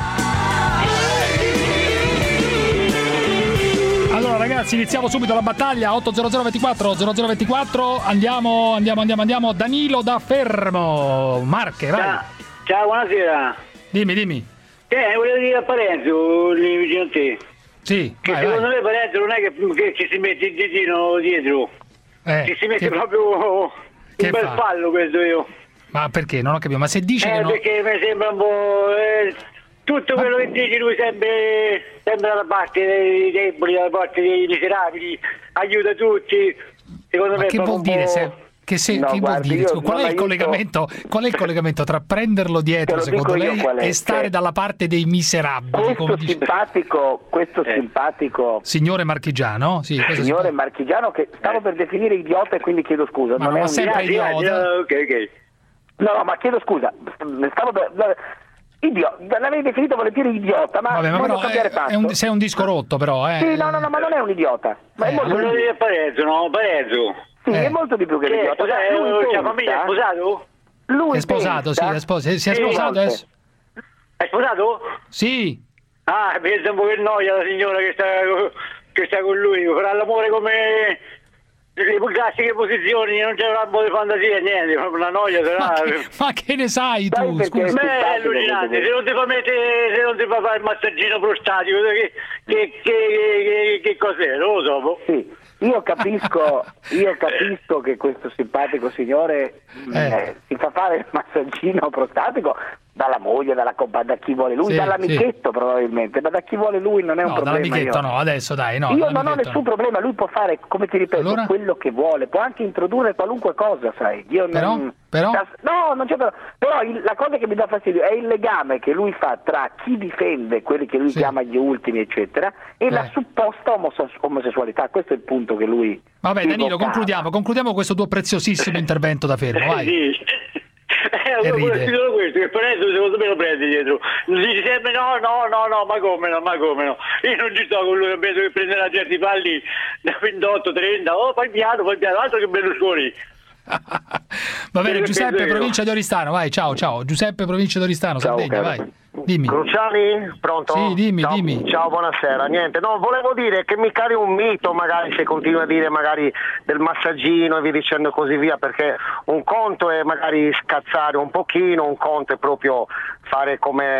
Allora ragazzi, iniziamo subito la battaglia. Otto zero zero ventiquattro zero zero ventiquattro. Andiamo, andiamo, andiamo, andiamo. Danilo da Fermo. Marche, vai. Ciao, ciao, buonasera. Dimmi, dimmi. Eh, volevo dire a Parenzo, lì vicino a te. Sì, Che vai, secondo vai. me Parenzo non è che, che ci si mette il ditino dietro. Eh, ci si mette che- proprio che un bel fa? fallo questo io. Ma perché? Non ho capito. Ma se dice Eh, che no... perché mi sembra un po'... eh, tutto quello che dice lui sempre, sempre dalla parte dei deboli, dalla parte dei miserabili, aiuta tutti. Secondo Ma me che è proprio vuol un dire po'... se... Che se, No, che guardi, vuol dire? io Qual è, non il aiuto- collegamento, qual è il collegamento tra prenderlo dietro, Te lo secondo dico io lei, qual è, e stare cioè- dalla parte dei miserabili? Questo Come dice... simpatico, questo simpatico Signore Marchigiano? Sì, questo signore marchigiano che stavo per definire idiota e quindi chiedo scusa. Ma non non è è un sempre idiota. idiota. Ok, ok. No, no, ma chiedo scusa. Stavo per... Idiota, l'avevi definito volentieri idiota, ma Vabbè, ma voglio però cambiare è, passo. è un, sei un disco rotto però, eh. Sì, no, no, no, ma non è un idiota. Ma è Eh, molto Volevo di dire più. a Parenzo, no? Parenzo. Sì, Eh. è molto di più che Che è l'idiota. sposato? Lui Eh, pensa- la famiglia è sposato? Lui È sposato, sì, pensa- è sposato. Si è Sì, sposato volte. adesso? È sposato? Sì. Ah, pensa un po' che noia la signora che sta, che sta con lui, farà l'amore come le classiche posizioni, non c'è un po' di fantasia, niente, proprio una noia sarà. Ma che, ma che ne sai tu? perché- Scusa. Beh, è allucinante, se non ti fa mettere, se non ti fa fare il massaggino prostatico, che, che, che, che, che cos'è, non lo so. Sì. Io capisco, io capisco che questo simpatico signore eh. Eh, si fa fare il massaggino prostatico dalla moglie, dalla compagna, da chi vuole lui, sì, dall'amichetto sì. probabilmente, ma da chi vuole lui non è un no, problema. Dall'amichetto io. no, adesso dai, no. Io non ho nessun no. problema, lui può fare, come ti ripeto, allora? quello che vuole, può anche introdurre qualunque cosa, sai. Io però? Non, però? No, non c'è però. Però il, la cosa che mi dà fastidio è il legame che lui fa tra chi difende quelli che lui sì. chiama gli ultimi, eccetera, e eh. la supposta omosessu- omosessualità. Questo è il punto che lui... Vabbè, Danilo, concludiamo, concludiamo questo tuo preziosissimo intervento da fermo, vai. Sì. Eh, solo questo, che Parenzo secondo me lo prende dietro, dice sempre no, no, no, no, ma come no, ma come no, io non ci sto con lui, penso che prenderà certi palli da ventotto trenta, oh fai piano, fai piano, altro che Berlusconi. Va bene, Giuseppe, provincia di Oristano, vai, ciao, ciao, Giuseppe, provincia di Oristano, ciao, Sardegna, caro. vai. Dimmi. Cruciani, pronto? Sì, dimmi, ciao, dimmi. Ciao, buonasera. Niente, no, volevo dire che mi cari un mito, magari se continui a dire magari del massaggino e via dicendo così via, perché un conto è magari scazzare un pochino, un conto è proprio fare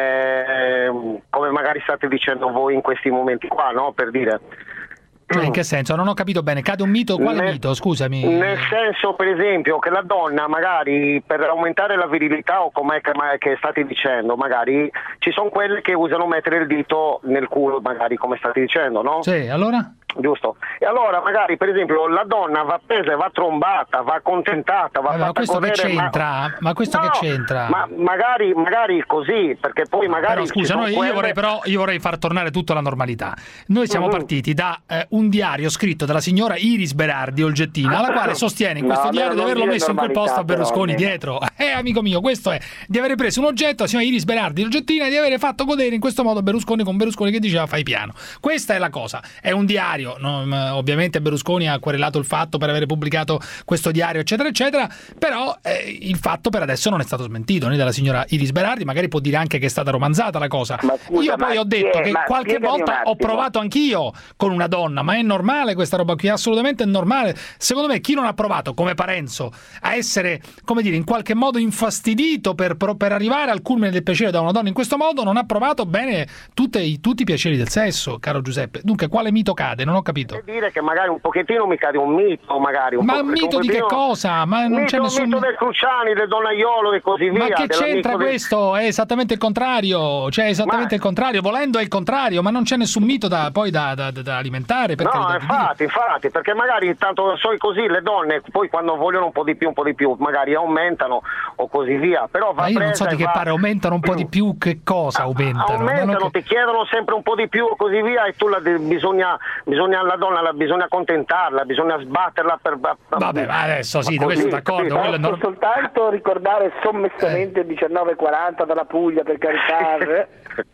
come, come magari state dicendo voi in questi momenti qua, no? Per dire. Cioè, in che senso? Non ho capito bene. Cade un mito? Quale nel, mito? Scusami. Nel senso, per esempio, che la donna magari per aumentare la virilità o com'è che, che state dicendo, magari ci sono quelle che usano mettere il dito nel culo, magari come state dicendo, no? Sì, allora? Giusto. E allora magari per esempio la donna va presa, va trombata, va accontentata, va allora, fatta questo correre, che c'entra? Ma, ma questo no, che c'entra? Ma magari, magari così, perché poi magari però, scusa, no, io quelle... vorrei però io vorrei far tornare tutto alla normalità. Noi siamo uh-huh. partiti da eh, un diario scritto dalla signora Iris Berardi Olgettina, alla quale sostiene in questo no, diario di averlo messo in quel posto a Berlusconi però, dietro. Eh, amico mio, questo è di avere preso un oggetto, la signora Iris Berardi Olgettina, e di avere fatto godere in questo modo Berlusconi con Berlusconi che diceva fai piano. Questa è la cosa. È un diario, no, ovviamente Berlusconi ha querelato il fatto per avere pubblicato questo diario eccetera eccetera, però eh, il fatto per adesso non è stato smentito né dalla signora Iris Berardi, magari può dire anche che è stata romanzata la cosa. Scusa, io poi ho detto che, che qualche volta ho provato anch'io con una donna, ma è normale questa roba qui, assolutamente è normale. Secondo me chi non ha provato come Parenzo a essere, come dire, in qualche modo infastidito per, per arrivare al culmine del piacere da una donna in questo modo non ha provato bene tutte, tutti i piaceri del sesso, caro Giuseppe. Dunque quale mito cade? Non ho capito. Dire che magari un pochettino mi cade un mito, magari un ma po', un mito un di che cosa? Ma non mito, c'è nessun mito del Cruciani, del Donnaiolo e così ma via. che c'entra questo? Del... È esattamente il contrario, cioè è esattamente ma... il contrario, volendo è il contrario, ma non c'è nessun mito da poi da, da, da alimentare. Per no, infatti, infatti, perché magari tanto so così le donne poi quando vogliono un po' di più, un po' di più, magari aumentano o così via. Però va ma io non so di che va... pare aumentano un po' di più, che cosa aumentano? Aumentano, che... ti chiedono sempre un po' di più o così via e tu la de- bisogna, bisogna la donna la bisogna accontentarla, bisogna sbatterla per... Vabbè, ma adesso sì, di questo d'accordo. Posso non... soltanto ricordare sommessamente il diciannove quaranta dalla Puglia, per carità,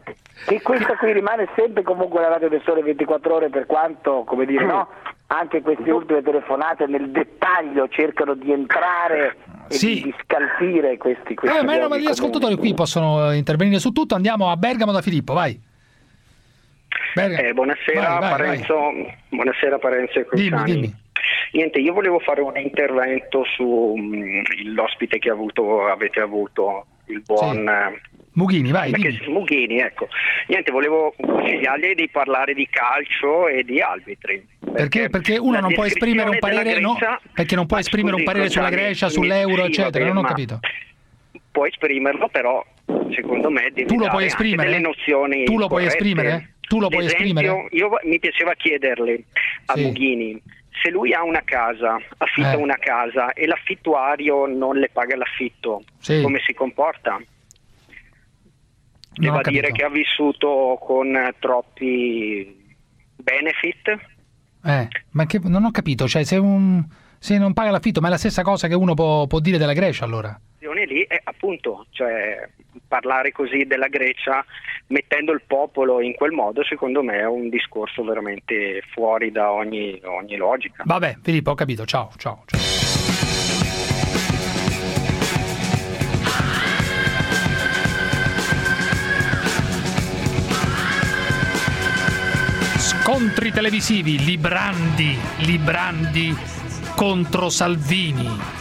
che questa qui rimane sempre comunque la radio del Sole ventiquattro ore, per quanto, come dire, no? Anche queste ultime telefonate nel dettaglio cercano di entrare e sì. di, di scalfire questi, questi eh, ma, no, ma gli ascoltatori qui possono intervenire su tutto. Andiamo a Bergamo da Filippo, vai. Eh, buonasera vai, vai, Parenzo, vai. Buonasera Parenzo e Cruciani. Dimmi, dimmi. Niente, io volevo fare un intervento sull'ospite um, che ha avuto, avete avuto, il buon sì. Mughini, vai. Che, Mughini, ecco. Niente, volevo consigliargli di parlare di calcio e di arbitri. Perché? Perché uno non può esprimere un parere, Grecia, no? Perché non può esprimere scusi, un parere sulla Grecia, sull'euro, sì, eccetera, vabbè, non ho capito. Può esprimerlo, però secondo me devi tu lo dare puoi esprimere? Delle nozioni tu lo puoi corrette. esprimere? Tu lo puoi esempio, esprimere? Io, mi piaceva chiederle a sì. Mughini se lui ha una casa, affitta eh. una casa e l'affittuario non le paga l'affitto, sì. come si comporta? Deve dire che ha vissuto con troppi benefit? Eh, ma che, non ho capito, cioè se, un, se non paga l'affitto, ma è la stessa cosa che uno può, può dire della Grecia allora? Lì è appunto, cioè parlare così della Grecia mettendo il popolo in quel modo, secondo me è un discorso veramente fuori da ogni, ogni logica. Vabbè, Filippo, ho capito, ciao, ciao, ciao. Scontri televisivi, Librandi, Librandi contro Salvini.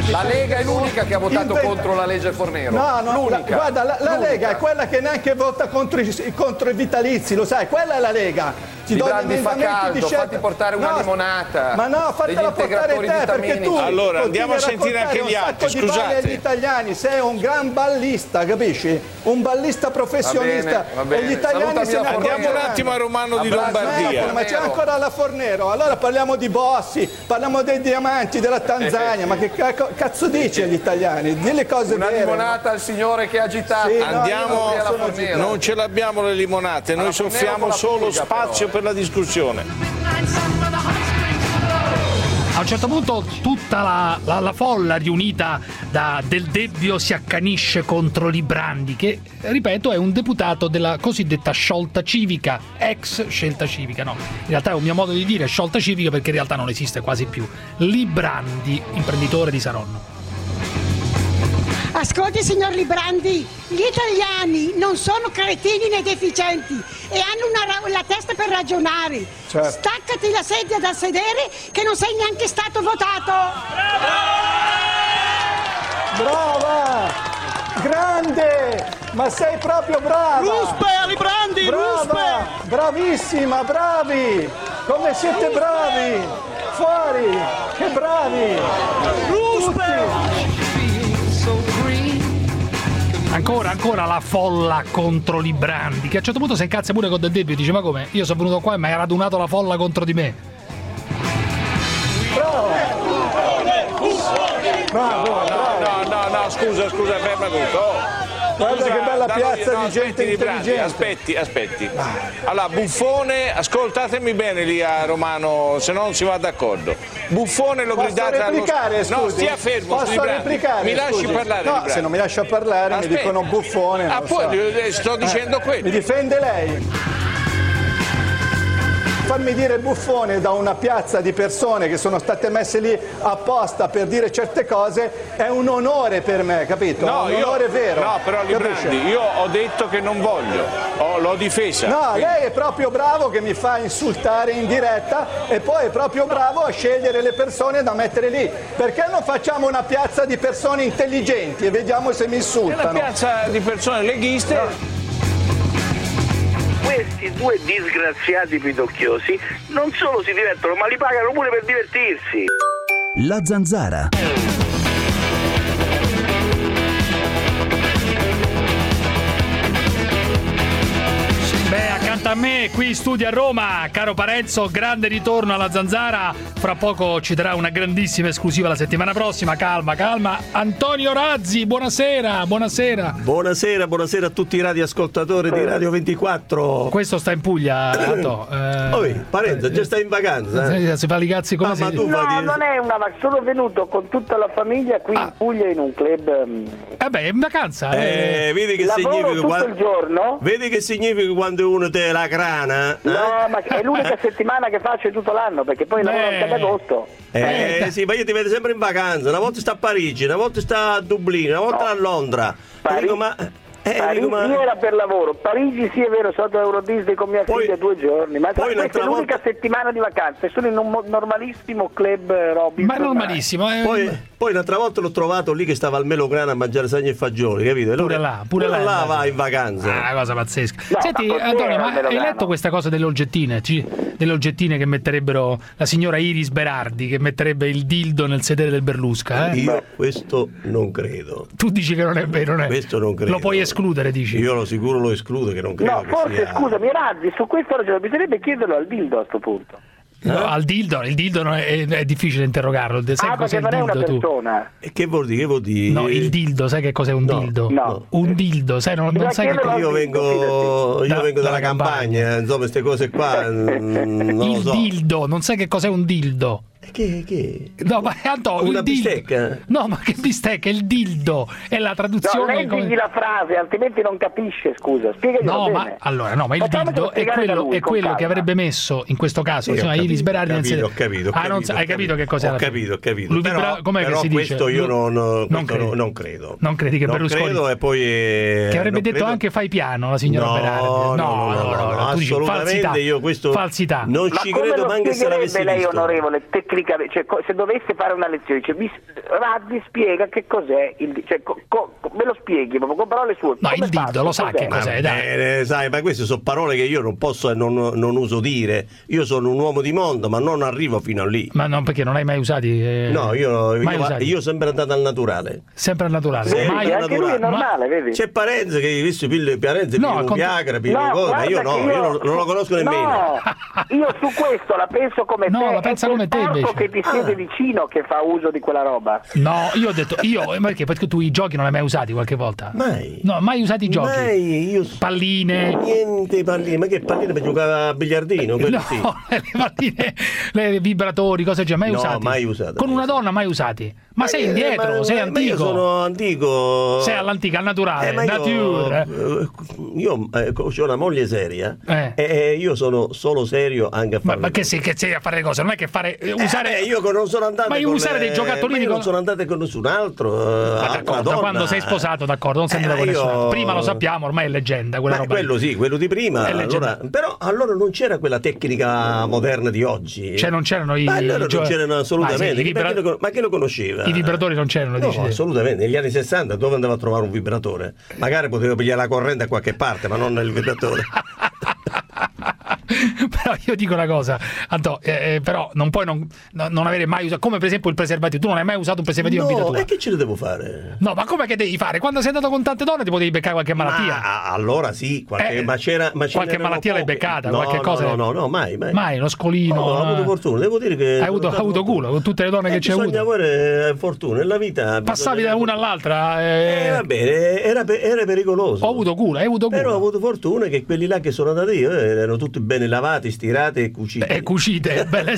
La Lega è l'unica che ha votato Inventa- contro la legge Fornero. No, no, l'unica. la, guarda, la, la L'unica. Lega è quella che neanche vota contro i, contro i vitalizi, lo sai, quella è la Lega. Ti do gli Librandi, fa emendamenti caldo, di scelta. fatti portare una No, limonata. Ma no, fatela degli portare integratori te, perché vitaminici. tu Allora, andiamo a continui sentire anche raccontare gli altri, un sacco di balle scusate. agli italiani, sei un gran ballista, capisci? Un ballista professionista. Va bene, va bene. E gli italiani Salutami se ne la Fornero. Andiamo un attimo a Romano di Abbraccio. Lombardia. Ecco, ma c'è ancora la Fornero, allora parliamo di Bossi, parliamo dei diamanti della Tanzania, ma che ca- cazzo dici agli italiani? Di le cose Una vere. limonata al signore che ha agitato. Sì, no, Andiamo, io non sono Fornero. non ce l'abbiamo le limonate, noi Alla Fornero soffriamo con la solo fuga, spazio però. per la discussione. A un certo punto tutta la, la, la folla riunita da Del Debbio si accanisce contro Librandi, che, ripeto, è un deputato della cosiddetta sciolta civica, ex scelta civica, no, in realtà è un mio modo di dire sciolta civica perché in realtà non esiste quasi più. Librandi, imprenditore di Saronno. Ascolti signor Librandi, gli italiani non sono cretini né deficienti e hanno una ra- la testa per ragionare. Certo. Staccati la sedia dal sedere che non sei neanche stato votato. Brava! Grande! Ma sei proprio brava! Ruspe, Librandi, Brava! ruspe! Bravissima, bravi! Come siete bravi! Fuori! Che bravi! Ruspe! Ancora, ancora la folla contro Librandi, che a un certo punto si incazza pure con Del Debbio e dice: ma come? Io sono venuto qua e mi hai radunato la folla contro di me. Bravo! Bravo, No, bravo! no, no, no, scusa, scusa, ferma tutto. Oh. Guarda Scusa, che bella Danilo, piazza no, di gente aspetti, Librandi, intelligente. Aspetti, aspetti. Allora, Buffone, ascoltatemi bene lì a Romano, se no non si va d'accordo. Buffone lo Posso gridate allo... replicare, scusi? No, stia fermo, Posso Librandi. replicare, Mi lasci scusi? parlare, No, Librandi. se non mi lascia parlare mi Aspetta. dicono buffone. non Ah, lo poi so. eh, sto dicendo Eh, quello. Mi difende lei? Farmi dire buffone da una piazza di persone che sono state messe lì apposta per dire certe cose è un onore per me, capito? No, un io, onore vero. no, però capisce? Librandi, io ho detto che non voglio, oh, l'ho difesa. No, Quindi- lei è proprio bravo che mi fa insultare in diretta e poi è proprio bravo a scegliere le persone da mettere lì. Perché non facciamo una piazza di persone intelligenti e vediamo se mi È insultano? una piazza di persone leghiste. Questi due disgraziati pidocchiosi non solo si divertono, ma li pagano pure per divertirsi. La Zanzara. Beh, accanto a me, qui in studio a Roma, caro Parenzo, grande ritorno alla Zanzara. Fra poco ci darà una grandissima esclusiva la settimana prossima. Calma, calma. Antonio Razzi, buonasera, buonasera. Buonasera, buonasera a tutti i radioascoltatori di Radio ventiquattro. Questo sta in Puglia, Anto. Eh, Oi, Parenzo, già stai in vacanza? eh, si fa i cazzi come Ah, si ma tu No, fai- non è una vacanza, sono venuto con tutta la famiglia qui in Puglia in un club. mm, Eh beh, è in vacanza. Eh, vedi che Lavoro significa tutto quando... il giorno. Vedi che significa quando uno te la grana? eh? No, ma è l'unica settimana che faccio tutto l'anno, perché poi lavoro anche ad agosto. Eh, sì, ma io ti vedo sempre in vacanza, una volta sta a Parigi, una volta sta a Dublino, una volta a Londra. Pari- Dico, ma... eh, Parigi dico, ma... era per lavoro, Parigi sì è vero, sono stato a Euro Disney con mia figlia due giorni, ma poi questa è un'altra l'unica settimana di vacanze, sono in un mo- normalissimo club eh, Robinson. Ma normalissimo, eh. Poi, poi un'altra volta l'ho trovato lì che stava al Melograno a mangiare sagni e fagioli, capito? Pure là, pure là, là là. va in vacanza. Ah, una cosa pazzesca. No, Senti, ma cos'era Antonio, il ma hai melograno? letto questa cosa delle oggettine? Ci- delle oggettine che metterebbero la signora Iris Berardi, che metterebbe il dildo nel sedere del Berlusca, eh? Io questo non credo. Tu dici che non è vero, non è? Questo non credo. Lo puoi escludere, dici? Io lo sicuro lo escludo, che non credo No, che forse sia... scusami Razzi, su questo ragione bisognerebbe chiederlo al dildo a sto punto. No, al dildo, il dildo non è, è, è difficile interrogarlo. Sai Ah, cos'è perché il non è una dildo tu? persona. E che vuol dire? Che vuol dire? No, il dildo, sai che cos'è un dildo? No. Un dildo, sai, non, non sai che cosa. Io vengo, io Da- vengo dalla dalla campagna, insomma, queste cose qua mm, non lo Il so. dildo, non sai che cos'è un dildo? Che, che? No, ma Anto, Una il dildo. bistecca? No, ma che bistecca? Il dildo è la No, traduzione. leggigli come- la frase, altrimenti non capisce, scusa, spiegaglielo No, ma bene. allora, no, ma il Facciamocelo dildo è spiegare da quello, lui, è con quello che calma. avrebbe messo in questo caso Sì, ho insomma, Iris capito, Berardi nel capito, sedere. ho capito, ho Ah, non capito, sa- ho hai capito che cos'è? Ho alla fine? capito, ho capito. Lui Però, Bra- com'è che però si dice? questo io Lui- non, non questo credi. no- non credo. Non credi che non Berlusconi credo e poi eh, che avrebbe non detto credo- anche fai piano la signora No, Berardi. no, no, no, no, tu dici assolutamente falsità. io questo falsità. non Ma ci come credo lo manche se l'avessi spiegherebbe lei, visto. onorevole, tecnicamente, cioè, co- se dovesse fare una lezione, dice, mi, Raddi spiega che cos'è il, cioè, co- co- me lo spieghi proprio con parole sue. No, il dildo lo sa che cos'è, dai. Eh, sai, ma queste sono parole che io non posso e non, non uso dire. Io sono un uomo di mondo, ma non arrivo fino a lì. Ma non perché non hai mai usati? Eh... No, io, mai io, usati. io sempre andato al naturale. Sempre al naturale. Sì, mai anche lui è normale, vedi? C'è Parenzo che hai visto Parenzo No, più cont- Viagra, più No, cosa, ma io guarda no, che io, non, non lo conosco nemmeno. No, io su questo la penso come No, te. la pensa è come te, quel porco invece. che ti siede vicino che fa uso di quella roba. No, io ho detto io, ma perché? Perché tu i giochi non li hai mai usati qualche volta? Mai. No, mai usati i giochi? Mai, io palline. Niente palline, ma che palline per giocare a biliardino? No, Sì. le palline, le vibratori, cose già mai No, usati? mai usate. Con una donna mai usati? Ma sei Eh, indietro, ma- sei ma antico. Io sono antico. Sei all'antica, al naturale, Eh, ma nature. io, io eh, ho una moglie seria Eh. e io sono solo serio anche a Ma, fare. ma che sei, che sei a fare le cose? Non è che fare eh, usare Eh, io non sono andato Ma io con usare le- dei giocattolini ma io con- non sono andato con nessun altro. Ma eh, d'accordo, altra da donna. quando sei sposato, d'accordo, non sei Eh, andato con ma io- nessuno. Prima lo sappiamo, ormai è leggenda quella Ma roba. quello sì, quello di prima. È leggenda. Allora, però allora non c'era quella tecnica moderna di oggi. Cioè non c'erano i Ma allora gio- non c'erano assolutamente. Ma sì, i Chi- vibra- ma, chi lo, ma chi lo conosceva? I vibratori non c'erano, No, dici te. assolutamente. Negli anni sessanta dove andava a trovare un vibratore? Magari poteva pigliare la corrente a qualche parte, ma non nel vibratore. Però io dico una cosa, Anto, eh, eh, però non puoi non, no- non avere mai usato, come per esempio il preservativo. Tu non hai mai usato un preservativo in vita No, tua? e che ce ne devo fare? No, ma come che devi fare? Quando sei andato con tante donne ti potevi beccare qualche malattia. Ah, allora sì, qualche, Eh, ma c'era ma ce qualche n'erano malattia l'hai poche. beccata, No, qualche no, cosa- No, no, no, mai, mai. Mai, uno scolino. No, ho avuto eh. fortuna, devo dire che Hai avuto, hai avuto culo con tutte le donne Eh, che c'è bisogna avuto. avere fortuna nella vita. Passavi da bisogna- una all'altra. eh. Eh, va bene, era, pe- era pericoloso. Ho avuto culo, hai avuto culo. Però ho avuto fortuna che quelli là che sono andati io eh, erano tutti bene lavati, stirati e cuciti. E cucite, belle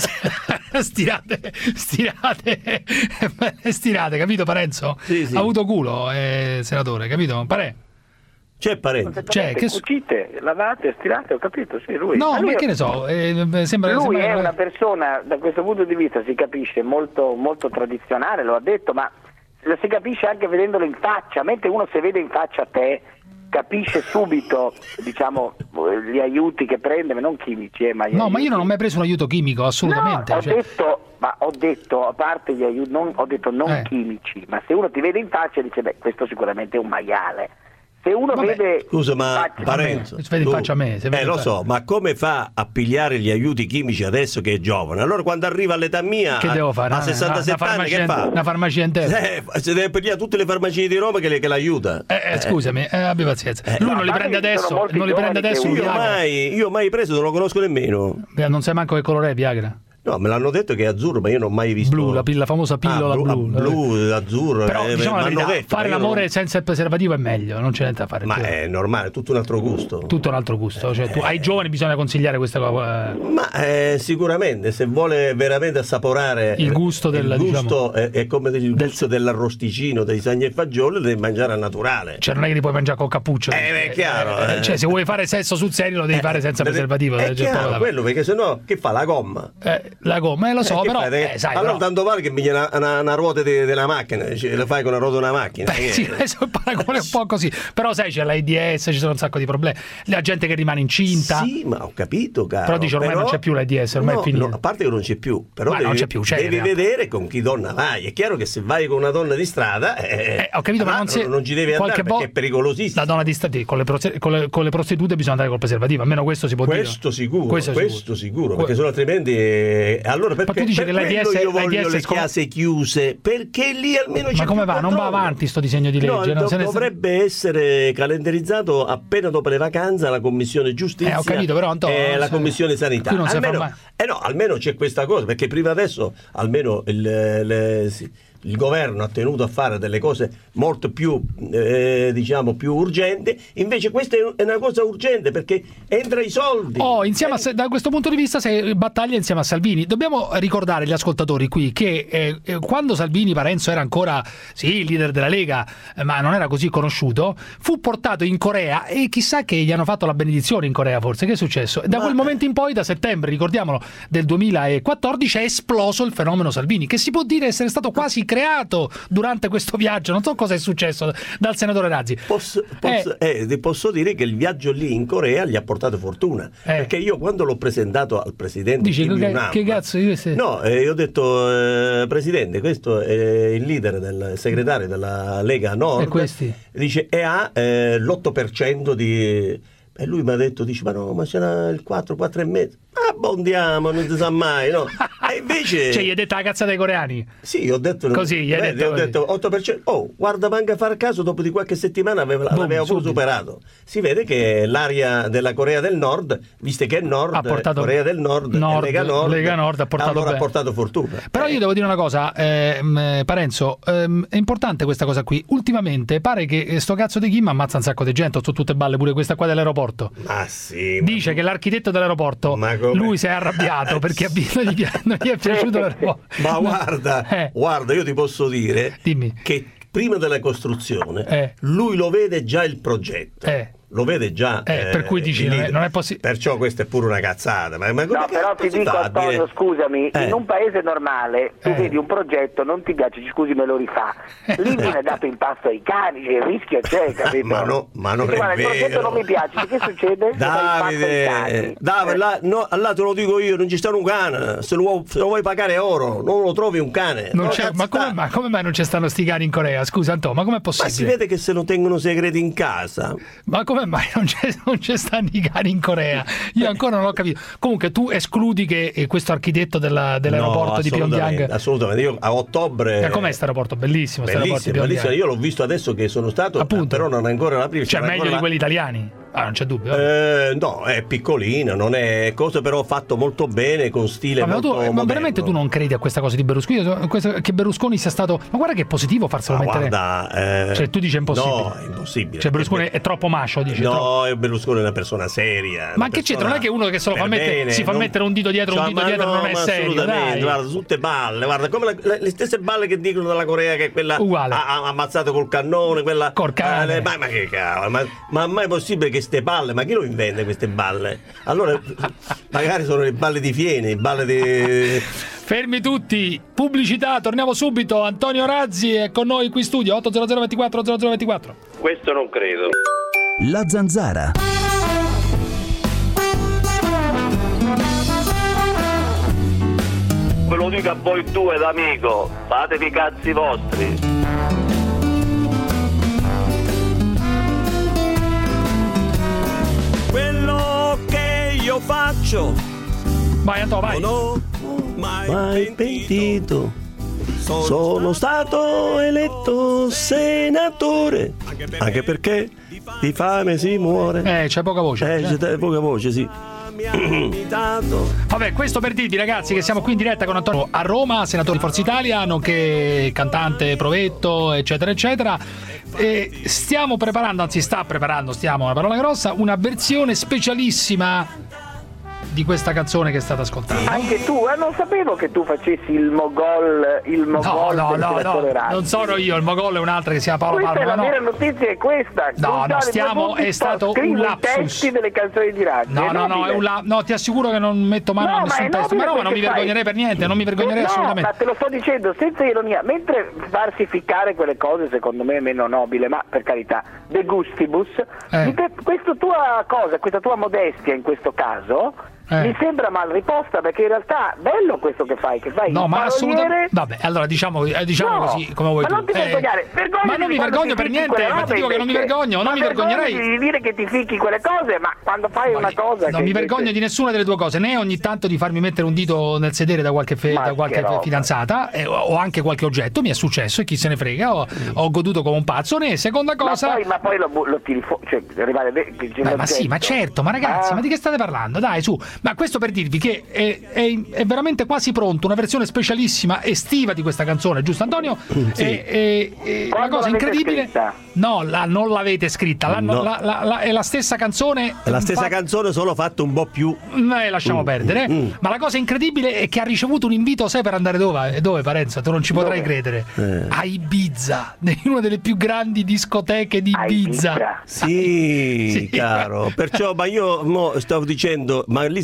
stirate, stirate, belle stirate, capito Parenzo? Sì, sì. Ha avuto culo, eh, senatore, capito? Pare. C'è Parenzo. Cioè, che su- cucite, lavate, stirate, ho capito, sì, lui. No, lui ma è- che ne so, eh, sembra, Lui sembra- è una persona, da questo punto di vista si capisce, molto, molto tradizionale, lo ha detto, ma lo si capisce anche vedendolo in faccia, mentre uno se vede in faccia te capisce subito, diciamo, gli aiuti che prende, ma non chimici, eh, ma gli No, ma aiuti. io non ho mai preso un aiuto chimico, assolutamente. No, ho cioè- detto, ma ho detto, a parte gli aiuti, non, ho detto non Eh. chimici, ma se uno ti vede in faccia dice, beh, questo sicuramente è un maiale. Se uno Vabbè. vede Scusa, in ma faccia- Parenzo, Si vede in tu- faccia a me, si vede eh in lo faccia- so, ma come fa a pigliare gli aiuti chimici adesso che è giovane? Allora quando arriva all'età mia, Che a, devo fare? a Una- sessantasette una anni, che farmacia- fa? Una farmacia intera. Eh, si deve pigliare tutte le farmacie di Roma che, le- che l'aiuta. Eh, eh, scusami, eh, abbi pazienza. Lui non li ma prende ci sono adesso, molti non li prende giovani che adesso un Io Viagra. mai, io mai preso, non lo conosco nemmeno. Eh, Non sai manco che colore è Viagra. No, me l'hanno detto che è azzurro, ma io non ho mai visto. Blu, la, pill- la famosa pillola Ah, blu, blu. ah, blu, azzurro. Però eh, diciamo la m'hanno verità, detto, fare ma io l'amore non- senza il preservativo è meglio, non c'è niente da fare. Ma Cioè, è normale, è tutto un altro gusto. tutto un altro gusto. Cioè, tu, ai giovani bisogna consigliare questa cosa. Ma eh, sicuramente se vuole veramente assaporare Il gusto del- il gusto diciamo, è, è come il gusto dell'arrosticino, dei sagni e fagioli, lo devi mangiare al naturale. Cioè, non è che li puoi mangiare con cappuccio. Eh, è chiaro. Eh, eh. Cioè, se vuoi fare sesso sul serio lo devi fare senza Deve- preservativo. È eh, c'è poco chiaro da- quello, perché sennò che fa la gomma? Eh, la gomma, eh, lo so, Eh, che però. fai? eh, sai, allora però- tanto vale che mi viene una, una, una ruota de- della macchina, cioè, lo fai con una ruota di una macchina. Beh, che- sì, adesso il paragone è un po' così. Però sai, c'è l'AIDS, ci sono un sacco di problemi. La gente che rimane incinta. Sì, ma ho capito, caro. Però dice ormai non c'è più l'AIDS, ormai no, è finito. no, a parte che non c'è più, però Ma devi, non c'è più, c'è, devi in realtà. vedere con chi donna vai. È chiaro che se vai con una donna di strada, eh, Eh, ho capito, ma non, si... non ci devi andare qualche perché vo- è pericolosissimo. La donna di stati con le, proce- con, le, con le prostitute bisogna andare col preservativo, almeno questo si può Questo dire. sicuro, Questo questo, sicuro. sicuro, perché sennò altrimenti eh, allora perché tu dici per che l'AIDS quello io voglio l'AIDS le scom- case chiuse, perché lì almeno c'è Ma come più va? Non va controllo. avanti sto disegno di legge? No, no? do- Se ne- dovrebbe essere calendarizzato appena dopo le vacanze alla Commissione Giustizia Eh, ho capito, però, Antonio, e non la si- Commissione Sanità. qui non si fa Almeno, mai. eh no, almeno c'è questa cosa, perché prima adesso almeno il, le- si- il governo ha tenuto a fare delle cose molto più eh, diciamo più urgenti, invece questa è una cosa urgente perché entra i soldi. Oh, insieme a, Se- da questo punto di vista sei battaglia insieme a Salvini. Dobbiamo ricordare agli ascoltatori qui che eh, eh, quando Salvini Parenzo era ancora sì, il leader della Lega, eh, ma non era così conosciuto, fu portato in Corea e chissà che gli hanno fatto la benedizione in Corea, forse. Che è successo? Da Ma- quel momento in poi, da settembre, ricordiamolo, del duemilaquattordici è esploso il fenomeno Salvini, che si può dire essere stato quasi creato durante questo viaggio. Non so cosa è successo dal senatore Razzi. Posso, posso, eh. Eh, posso dire che il viaggio lì in Corea gli ha portato fortuna, eh. perché io quando l'ho presentato al presidente Dici, Kim che, Jong-un, che cazzo io se... no, eh, io ho detto eh, presidente, questo è il leader del segretario della Lega Nord, e questi? Dice e ha eh, l'otto per cento di... E lui mi ha detto, dice, ma no, ma c'era il quattro, quattro e mezzo. Abbondiamo, non si sa mai, no? E invece... Cioè, gli hai detto la cazzata ai coreani? Sì, ho detto... Così, gli hai beh, detto, ho detto otto per cento. Oh, guarda, manca a far caso, dopo di qualche settimana aveva, Boom, l'aveva pure superato. Si vede che l'area della Corea del Nord, visto che è Nord, ha portato... Corea del Nord, Nord Lega Nord, Lega Nord ha portato, allora ha portato fortuna. Però io devo dire una cosa, ehm, Parenzo, ehm, è importante questa cosa qui. Ultimamente pare che sto cazzo di Kim ammazza un sacco di gente, sono tutte balle, pure questa qua dell'aeroporto. Ma sì, dice ma... che l'architetto dell'aeroporto, lui si è arrabbiato perché non gli, non gli è piaciuto l'aeroporto. Ma guarda, eh. guarda, io ti posso dire Dimmi. che prima della costruzione eh. lui lo vede già il progetto. Eh. Lo vede già, eh, per cui dici non è, non è possibile. Perciò questa è pure una cazzata. Ma, ma no, però ti dico, Antonio, scusami, eh. in un paese normale tu eh. vedi un progetto, non ti piace, scusi, me lo rifà. Lì viene dato in pasto ai cani, il rischio c'è, capito? Ma no, ma non Dici, è guarda, vero. Il progetto non mi piace, che succede? Davide, Davide, là, no, là te lo dico io, non ci sta un cane. Se lo, vuoi, se lo vuoi pagare oro, non lo trovi un cane. Non c'è, ma, come, ma come mai non ci stanno sti cani in Corea? Scusa, Antonio, ma com'è possibile? Ma si vede che se lo tengono segreti in casa. Ma come mai non c'è? Non ci stanno i cani in Corea, io ancora non ho capito. Comunque tu escludi che questo architetto della, dell'aeroporto no, di Pyongyang, assolutamente, io a ottobre eh, com'è questo aeroporto? Bellissimo, bellissimo, bellissimo. Io l'ho visto adesso che sono stato, appunto, però non è ancora la prima, cioè meglio la... di quelli italiani. Ah, non c'è dubbio. Eh, no, è piccolino, non è cosa, però fatto molto bene, con stile ma molto tu, moderno. Ma veramente tu non credi a questa cosa di Berlusconi? Che Berlusconi sia stato... Ma guarda che è positivo farselo ma mettere. Guarda, eh... cioè tu dici è impossibile. No, è impossibile. Cioè Berlusconi è troppo macio, dici. No, è Berlusconi è una persona seria. Ma che c'entra? Non è che uno che se lo fa mettere, si fa non... mettere un dito dietro, cioè, un dito dietro no, non è serio. Assolutamente, dai. Guarda, tutte balle, guarda, come la, le, le stesse balle che dicono dalla Corea, che è quella uguale. Ha, ha ammazzato col cannone, quella col cane. Eh, ma, ma che cavolo, ma, ma mai possibile che ste balle? Ma chi lo inventa queste balle? Allora magari sono le balle di Fiene, balle di... Fermi tutti, pubblicità, torniamo subito. Antonio Razzi è con noi qui in studio. otto zero zero ventiquattro zero zero ventiquattro. Questo non credo. La Zanzara. Ve lo dico a voi due d'amico, fatevi i cazzi vostri. Quello che io faccio, vai Antonio, vai. Non ho mai, mai pentito. Sono stato eletto senatore, anche perché di fame si muore. Eh, c'è poca voce. Eh, c'è poca voce, sì. Vabbè, questo per dirvi, ragazzi, che siamo qui in diretta con Antonio a Roma, senatore di Forza Italia, nonché cantante Provetto, eccetera eccetera. E stiamo preparando, anzi sta preparando, stiamo, una parola grossa, una versione specialissima di questa canzone che state ascoltando. Anche tu, eh, non sapevo che tu facessi il mogol, il mogol no, no, del no, senatore no, Razzi. non sono io, il mogol è un'altra che si chiama Paolo Questa Palma. è la no. vera notizia, è questa. No, Gonzalo, no, stiamo, è stato un lapsus. I testi delle canzoni di Razzi. No, no, no, è un la... no, ti assicuro che non metto mano no, a nessun testo. Ma no, ma non mi vergognerei per niente, non mi vergognerei no, assolutamente. Ma te lo sto dicendo senza ironia, mentre farsi ficcare quelle cose secondo me è meno nobile, ma per carità, de gustibus, eh. di te, questa tua cosa, questa tua modestia in questo caso Eh. mi sembra mal riposta, perché in realtà bello questo che fai, che fai no, il ma assolutamente. paroliere. Vabbè, allora diciamo, eh, diciamo no, così come vuoi ma tu. non ti vergognare, eh, ma non mi quando vergogno ti per ficchi niente, quelle ma ti dico robe che non mi invece. vergogno, non ma mi vergognerei di dire che ti ficchi quelle cose, ma quando fai ma una cosa non che mi vergogno invece... di nessuna delle due cose, né ogni tanto di farmi mettere un dito nel sedere da qualche, fe- da qualche fidanzata, eh, o anche qualche oggetto, mi è successo e chi se ne frega, ho, mm. ho goduto come un pazzo, né seconda cosa. Ma poi, ma poi lo, lo tiri fuori, cioè arrivare Beh, ma sì, ma certo, ma ragazzi, ah. ma di che state parlando? Dai, su. Ma questo per dirvi che è, è, è veramente quasi pronto, una versione specialissima estiva di questa canzone, giusto Antonio? Sì. E, e, e la cosa incredibile, scritta? no, la, non l'avete scritta, no. la, la, la, è la stessa canzone, è la stessa fa... canzone, solo fatta un po' più. Eh, lasciamo mm. perdere. Mm. Ma la cosa incredibile è che ha ricevuto un invito, sai, per andare dove? Dove, Parenzo? Tu non ci potrai dove? credere. Eh. A Ibiza, in una delle più grandi discoteche di Ibiza. Sì, sì, caro. Perciò, ma io mo stavo dicendo, ma lì si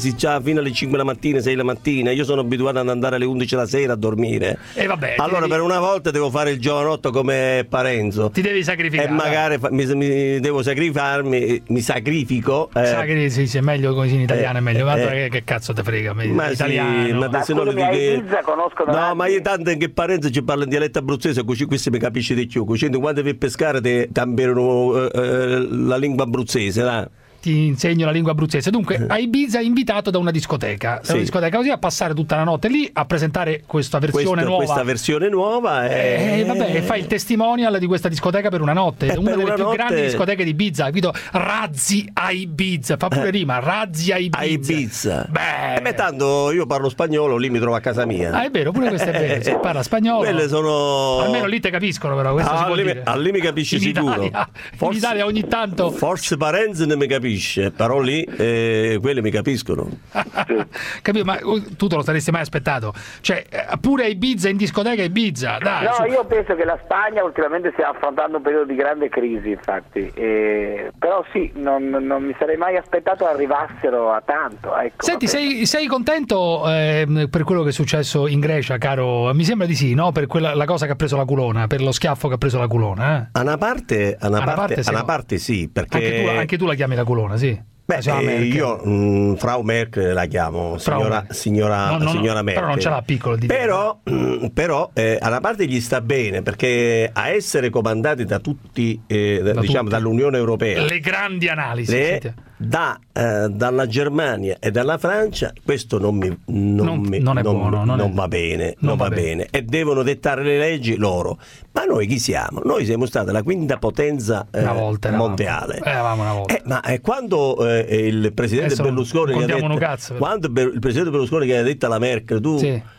crisi già fino alle cinque la mattina, sei la mattina. Io sono abituato ad andare alle undici la sera a dormire. E vabbè, allora devi... per una volta devo fare il giovanotto come Parenzo. Ti devi sacrificare. E magari fa, mi, mi devo sacrificarmi, mi sacrifico. Eh. Sacri, sì, sì, è meglio così in italiano, è meglio. Ma eh, che, che cazzo te frega? Ma italiano. Sì, ma, ma se non che... che... Ibiza conosco da no, ma io tanto che Parenzo ci parla in dialetto abruzzese, così questo mi capisce di più. Così quando vi pescare ti cambiano eh, eh, la lingua abruzzese, là. Ti insegno la lingua abruzzese. Dunque, a Ibiza è invitato da una discoteca, da Sì. una discoteca così, a passare tutta la notte lì a presentare questa versione Questo, nuova. Questa versione nuova E è... eh, vabbè, e fai il testimonial di questa discoteca per una notte, Eh, una per delle una più notte- grandi discoteche di Ibiza, capito? Razzi a Ibiza, fa pure Eh. rima, Razzi a Ibiza. a Ibiza. Beh, Eh beh, tanto io parlo spagnolo, lì mi trovo a casa mia. ah, è vero, pure questo è vero, si parla spagnolo. Quelle sono... Almeno lì te capiscono, però questo Ah, si può lì, mi- dire. ah, lì mi capisci in sicuro. Italia, Forse- in Italia ogni tanto Forse Parenzo non mi capisce, però lì eh, quelli mi capiscono. capito, ma uh, tu te lo saresti mai aspettato? Cioè, eh, pure a Ibiza, in discoteca a Ibiza, dai. No, su. io penso che la Spagna ultimamente stia affrontando un periodo di grande crisi, infatti. E... Però sì, non, non mi sarei mai aspettato arrivassero a tanto. Ecco, Senti, vabbè. sei, sei contento eh, per quello che è successo in Grecia, caro? Mi sembra di sì, no? Per quella, la cosa che ha preso la culona, per lo schiaffo che ha preso la culona. Eh? A una parte, a una A una parte, parte sì, a una no. parte sì, perché... Anche, tu, anche tu la chiami la culona, sì. Beh, Signora eh, Merkel. io mh, Frau Merkel la chiamo, Frau signora, Merkel. signora, No, no, no, signora Merkel. però non ce l'ha piccolo di Però, mh, però eh, a una parte gli sta bene, perché a essere comandati da tutti, eh, da, Da diciamo tutti. dall'Unione Europea, Le grandi analisi. le- senti. da, eh, dalla Germania e dalla Francia, questo non, mi, non, Non- mi- non è non- buono, non non è- va bene, non non va va bene. bene. E devono dettare le leggi loro. Ma noi chi siamo? Noi siamo stata la quinta potenza eh, Una volta eravamo. mondiale. Eh, eravamo una volta. Eh, ma eh, quando eh, il presidente Adesso Berlusconi gli ha contiamo detto, un cazzo, però. quando Ber- il presidente Berlusconi gli ha detto alla Merkel, tu Sì.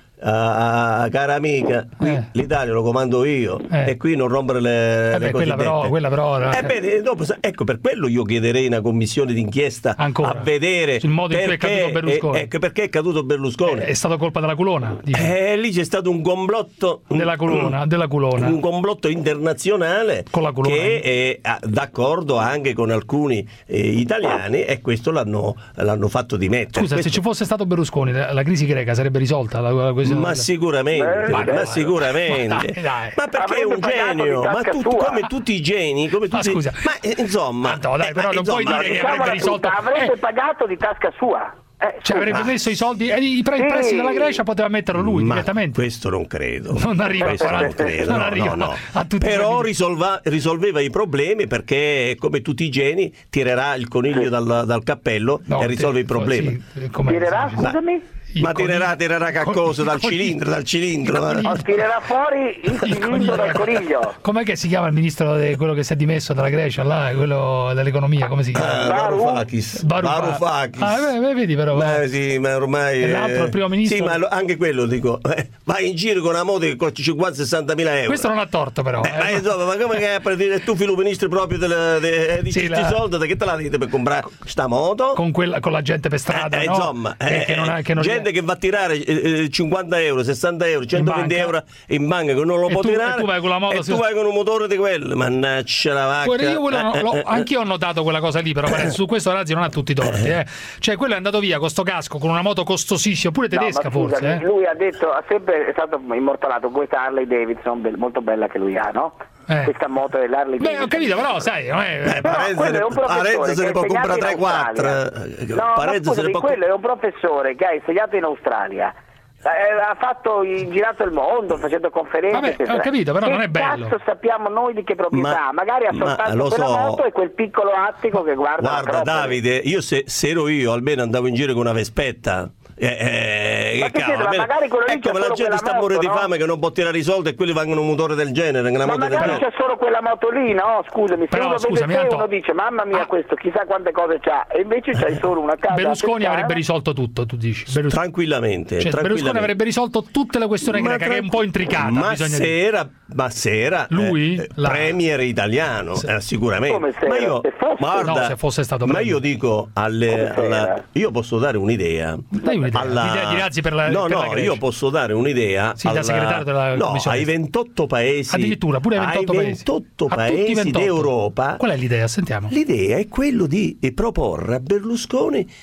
ah, ah, cara amica, qui Eh. l'Italia lo comando io Eh. e qui non rompere le, Eh le beh, quella però, cosiddette. quella però era- Eh bene, dopo, sa- ecco, per quello io chiederei una commissione d'inchiesta Ancora. a vedere Il modo in cui è perché- caduto Berlusconi. eh, ecco, perché è caduto Berlusconi. È stato colpa della culona, dici? Eh, lì c'è stato un complotto Della culona, della culona. un complotto internazionale Con la culona. che è ah, d'accordo anche con alcuni eh, italiani e questo l'hanno, l'hanno fatto dimettere. Scusa, Questo- se ci fosse stato Berlusconi, la, la crisi greca sarebbe risolta? La, la questione- ma sicuramente, Eh, ma, dai, sicuramente. ma dai, dai. Ma perché è Avrebbe un pagato genio? di Ma tasca tu- sua. come tutti i geni, come Ma tutti... scusa. ma eh, insomma, Ma no, dai, eh, però ma non puoi insomma, dire che Diciamo avrebbe la risolto- verità, avrebbe eh. pagato di tasca sua. Eh, Cioè, avrebbe messo i soldi, eh, i pre- il Sì. prezzo della Grecia poteva metterlo lui ma direttamente. questo non credo. Non arriva a Questo non quaranta, credo, non no, arriva no, no. a tutti i Però livelli. risolva- risolveva i problemi perché, come tutti i geni, tirerà il coniglio dal, dal cappello No, e risolve te- i problemi. sì, come- Tirerà, sì, scusami? il Ma tirerà, coniglio- tirerà caccoso dal coniglio- cilindro, dal cilindro. il coniglio- eh. Oh, tirerà fuori il cilindro dal coniglio. Com'è che si chiama il ministro de- quello che si è dimesso dalla Grecia, là, quello dell'economia, come si chiama? Ah, Varoufakis. Varoufakis. Varoufakis. Ah, beh, beh, vedi però. Beh, sì, ma ormai. E l'altro, eh, il primo ministro? Sì, ma lo- anche quello dico. eh, vai in giro con una moto che costa cinquanta sessanta mila euro. Questo non ha torto però. Eh, ma insomma, ma come che per dire tu filo ministro proprio delle, de, di Sì, questi la- soldi, da che te la dite per comprare sta moto? Con, quella, con la gente per strada, Eh, no? insomma, che, eh, che non ha- che non gente che va a tirare eh, eh, cinquanta euro, sessanta euro, centoventi banca. euro in banca che non lo E può tu- tirare e tu vai con la moto, e sì. tu vai con un motore di quello, mannaggia la vacca. Quello- io quello no- Eh, l'ho- eh, eh, anch'io ho notato quella cosa lì, però Parenzo, su questo Razzi non ha tutti i torti, eh. Cioè quello è andato via con sto casco, con una moto costosissima, pure tedesca No, ma scusami, forse, eh. lui ha detto, ha sempre è stato immortalato con questa Harley Davidson be- molto bella che lui ha, no? Eh. Questa moto dell'Harley Beh, Davidson. ho capito, però sai, non è... Eh, Però Parenzo quello se è un ne- professore Parenzo se che ne ha può insegnato comprare in tre quattro. Australia. No, ma Parenzo se ne scusami, può quello è un professore che ha insegnato in Australia. Eh, ha fatto il girato il mondo facendo conferenze. Vabbè, ho eccetera. capito, però che non è bello. cazzo sappiamo noi di che proprietà? Ma- Magari ha ma soltanto lo quella so. moto e quel piccolo attico che guarda Guarda l'acropoli. Davide, io se, se ero io almeno andavo in giro con una vespetta. Eh, eh, Ma che che cavolo, chiedo, ma almeno- magari quello lì ecco, c'ha ma la solo gente quella sta a morire moto, di no? fame che non può tirare i soldi e quelli vanno un motore del genere. Una Ma moto del magari genere. c'è solo quella moto lì, no? Scusami, se Però, uno scusami, vede te Anto- uno dice mamma mia Ah. questo chissà quante cose c'ha e invece c'hai solo una casa. Berlusconi a avrebbe Pescara. risolto tutto, tu dici. Berlusconi, Tranquillamente, cioè, Berlusconi tranquillamente. avrebbe risolto tutte le questioni Ma greche, che è un tra- po' intricata, ma bisogna se dire. era, ma se era Lui? eh, La- premier italiano, eh, sicuramente. Come se ma era? io, Se fosse? guarda, No, se fosse stato ma premier. io dico alle, Come se alla- era? io posso dare un'idea. Dai un'idea, alla- l'idea di Razzi per la- no, per la no, Grecia. io posso dare un'idea Sì, da alla- segretario della no, Commissione. ai ventotto paesi, Addirittura, pure ai ventotto ai paesi. ventotto A tutti i paesi ventotto. d'Europa. Qual è l'idea? Sentiamo. L'idea è quello di proporre a Berlusconi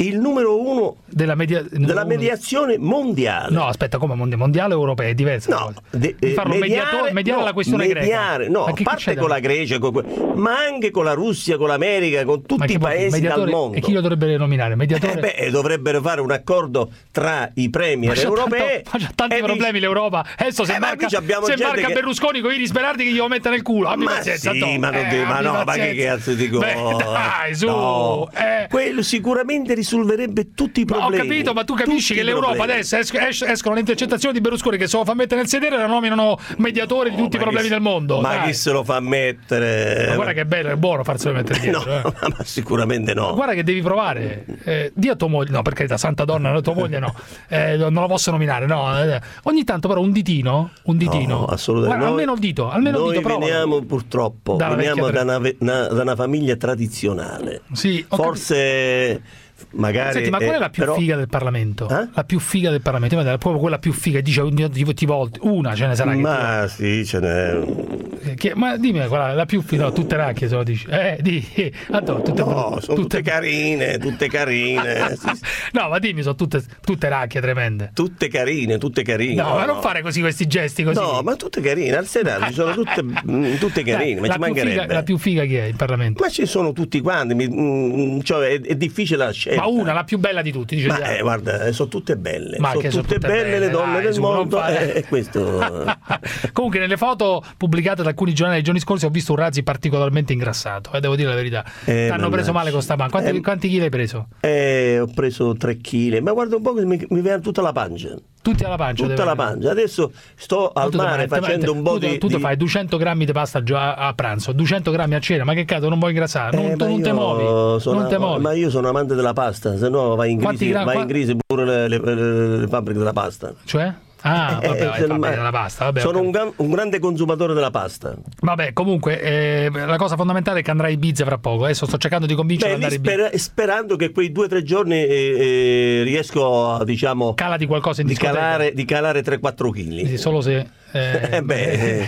il numero uno della, media, numero della uno. mediazione mondiale. No, aspetta, come mondiale, mondiale o europea? È diverso. No, de, di farlo mediare, mediato, mediare no, la questione mediare, greca. No, a parte con la Grecia, con que- ma anche con la Russia, con l'America, con tutti i paesi del mondo. E chi lo dovrebbe nominare? Mediatore? Eh beh, dovrebbero fare un accordo tra i premier europei. Ma c'ha tanti problemi l'Europa. Adesso se eh, marca, se marca che... Berlusconi con i risperardi che gli mette nel culo. Abbi ma pazienza, sì, Tom. ma, non eh, devi, ma no, ma che cazzo dico? Beh, dai, su. No. Eh. Quello sicuramente risolverebbe tutti i problemi. Ma ho capito, ma tu capisci tutti che l'Europa problemi. adesso es- es- escono le intercettazioni di Berlusconi che se lo fa mettere nel sedere la nominano mediatore di tutti oh, i problemi si, del mondo. Ma dai. chi se lo fa mettere? Ma guarda che è bello, è buono farselo mettere dietro. No, eh. ma sicuramente no. Ma guarda che devi provare. Eh, di a tua moglie, no, per carità, santa donna, tua moglie no. Eh, non la posso nominare, no. Eh, ogni tanto però un ditino, un ditino. No, assolutamente. Guarda, noi, almeno il dito, almeno noi il dito, prova. veniamo purtroppo, Dalla veniamo vecchia da una, una, da una famiglia tradizionale. Sì, forse magari. Senti, ma qual è la eh, più però... figa del Parlamento? Eh? La più figa del Parlamento, è proprio quella più figa, dice ti volte, una ce ne sarà. Ma sì, ce n'è. Che, ma dimmi quella, la più figa, no, tutte racchie se lo dici. Eh, di, eh, addo, tutte, no, sono tutte, tutte carine, tutte carine. sì, sì. No, ma dimmi, sono tutte, tutte racchie tremende. Tutte carine, tutte carine. No, no, ma non fare così questi gesti così. No, ma tutte carine, al Senato ci sono tutte, tutte carine, Dai, ma ci mancherebbe. Figa, la più figa chi è in Parlamento? Ma ci sono tutti quanti, mi, mm, cioè è, è difficile la scelta. Ma una, la più bella di tutti, dice ma eh, guarda, sono tutte belle. Ma sono che tutte, sono tutte belle, belle le donne dai, del su, mondo fare... e questo. Comunque nelle foto pubblicate da alcuni giornali nei giorni scorsi ho visto un Razzi particolarmente ingrassato, eh, devo dire la verità. Eh, T'hanno preso male con sta mano. Quanti, eh, quanti chili hai preso? Eh, ho preso tre chili, ma guarda un po' che mi, mi viene tutta la pancia. Tutti alla pancia? Tutta la pancia. Adesso sto al tu mare fai, facendo tu, un po' tu, di... Tu ti di... fai duecento grammi di pasta già a pranzo, duecento grammi a cena, ma che cazzo, non vuoi ingrassare? Non, Eh, tu non te muovi. sono, non te muovi. Ma io sono amante della pasta, se no vai in crisi, gram- vai in crisi pure le, le, le, le fabbriche della pasta. Cioè? Ah, vabbè, Eh, vai, se- va ma- bene, la pasta, vabbè, sono ok. un, gran- un grande consumatore della pasta. Vabbè, comunque, eh, la cosa fondamentale è che andrai a Ibiza fra poco. Adesso sto cercando di convincere Beh, ad andare a Ibiza. sper- sperando che quei due o tre giorni eh, eh, riesco a, diciamo, Cala di qualcosa in di discoteca. calare, di calare tre quattro chili. Sì, solo se... Eh, Eh beh,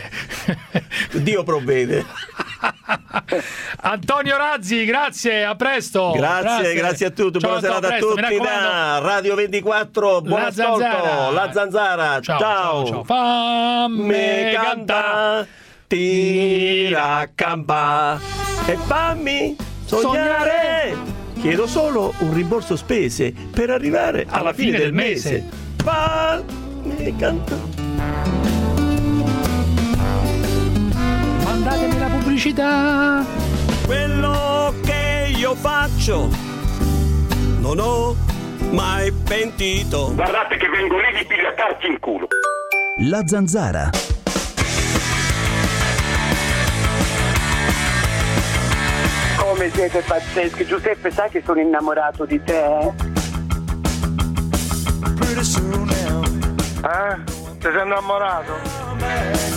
Dio provvede. Antonio Razzi, grazie, a presto. Grazie, grazie a tutti, Ciao, buona serata a presto, mi tutti raccomando. da Radio ventiquattro, buon La ascolto, Zanzara. La Zanzara, Ciao, ciao, ciao, ciao. Fammi canta, tira a campa e fammi sognare. Chiedo solo un rimborso spese per arrivare alla, Alla fine, fine del del mese. mese. Fammi canta. Mandatemi la pubblicità. Quello che io faccio non ho mai pentito. Guardate che vengo lì di pigliatarci in culo. La Zanzara. Come siete pazzeschi. Giuseppe, sai che sono innamorato di te? Eh? Ti sei innamorato?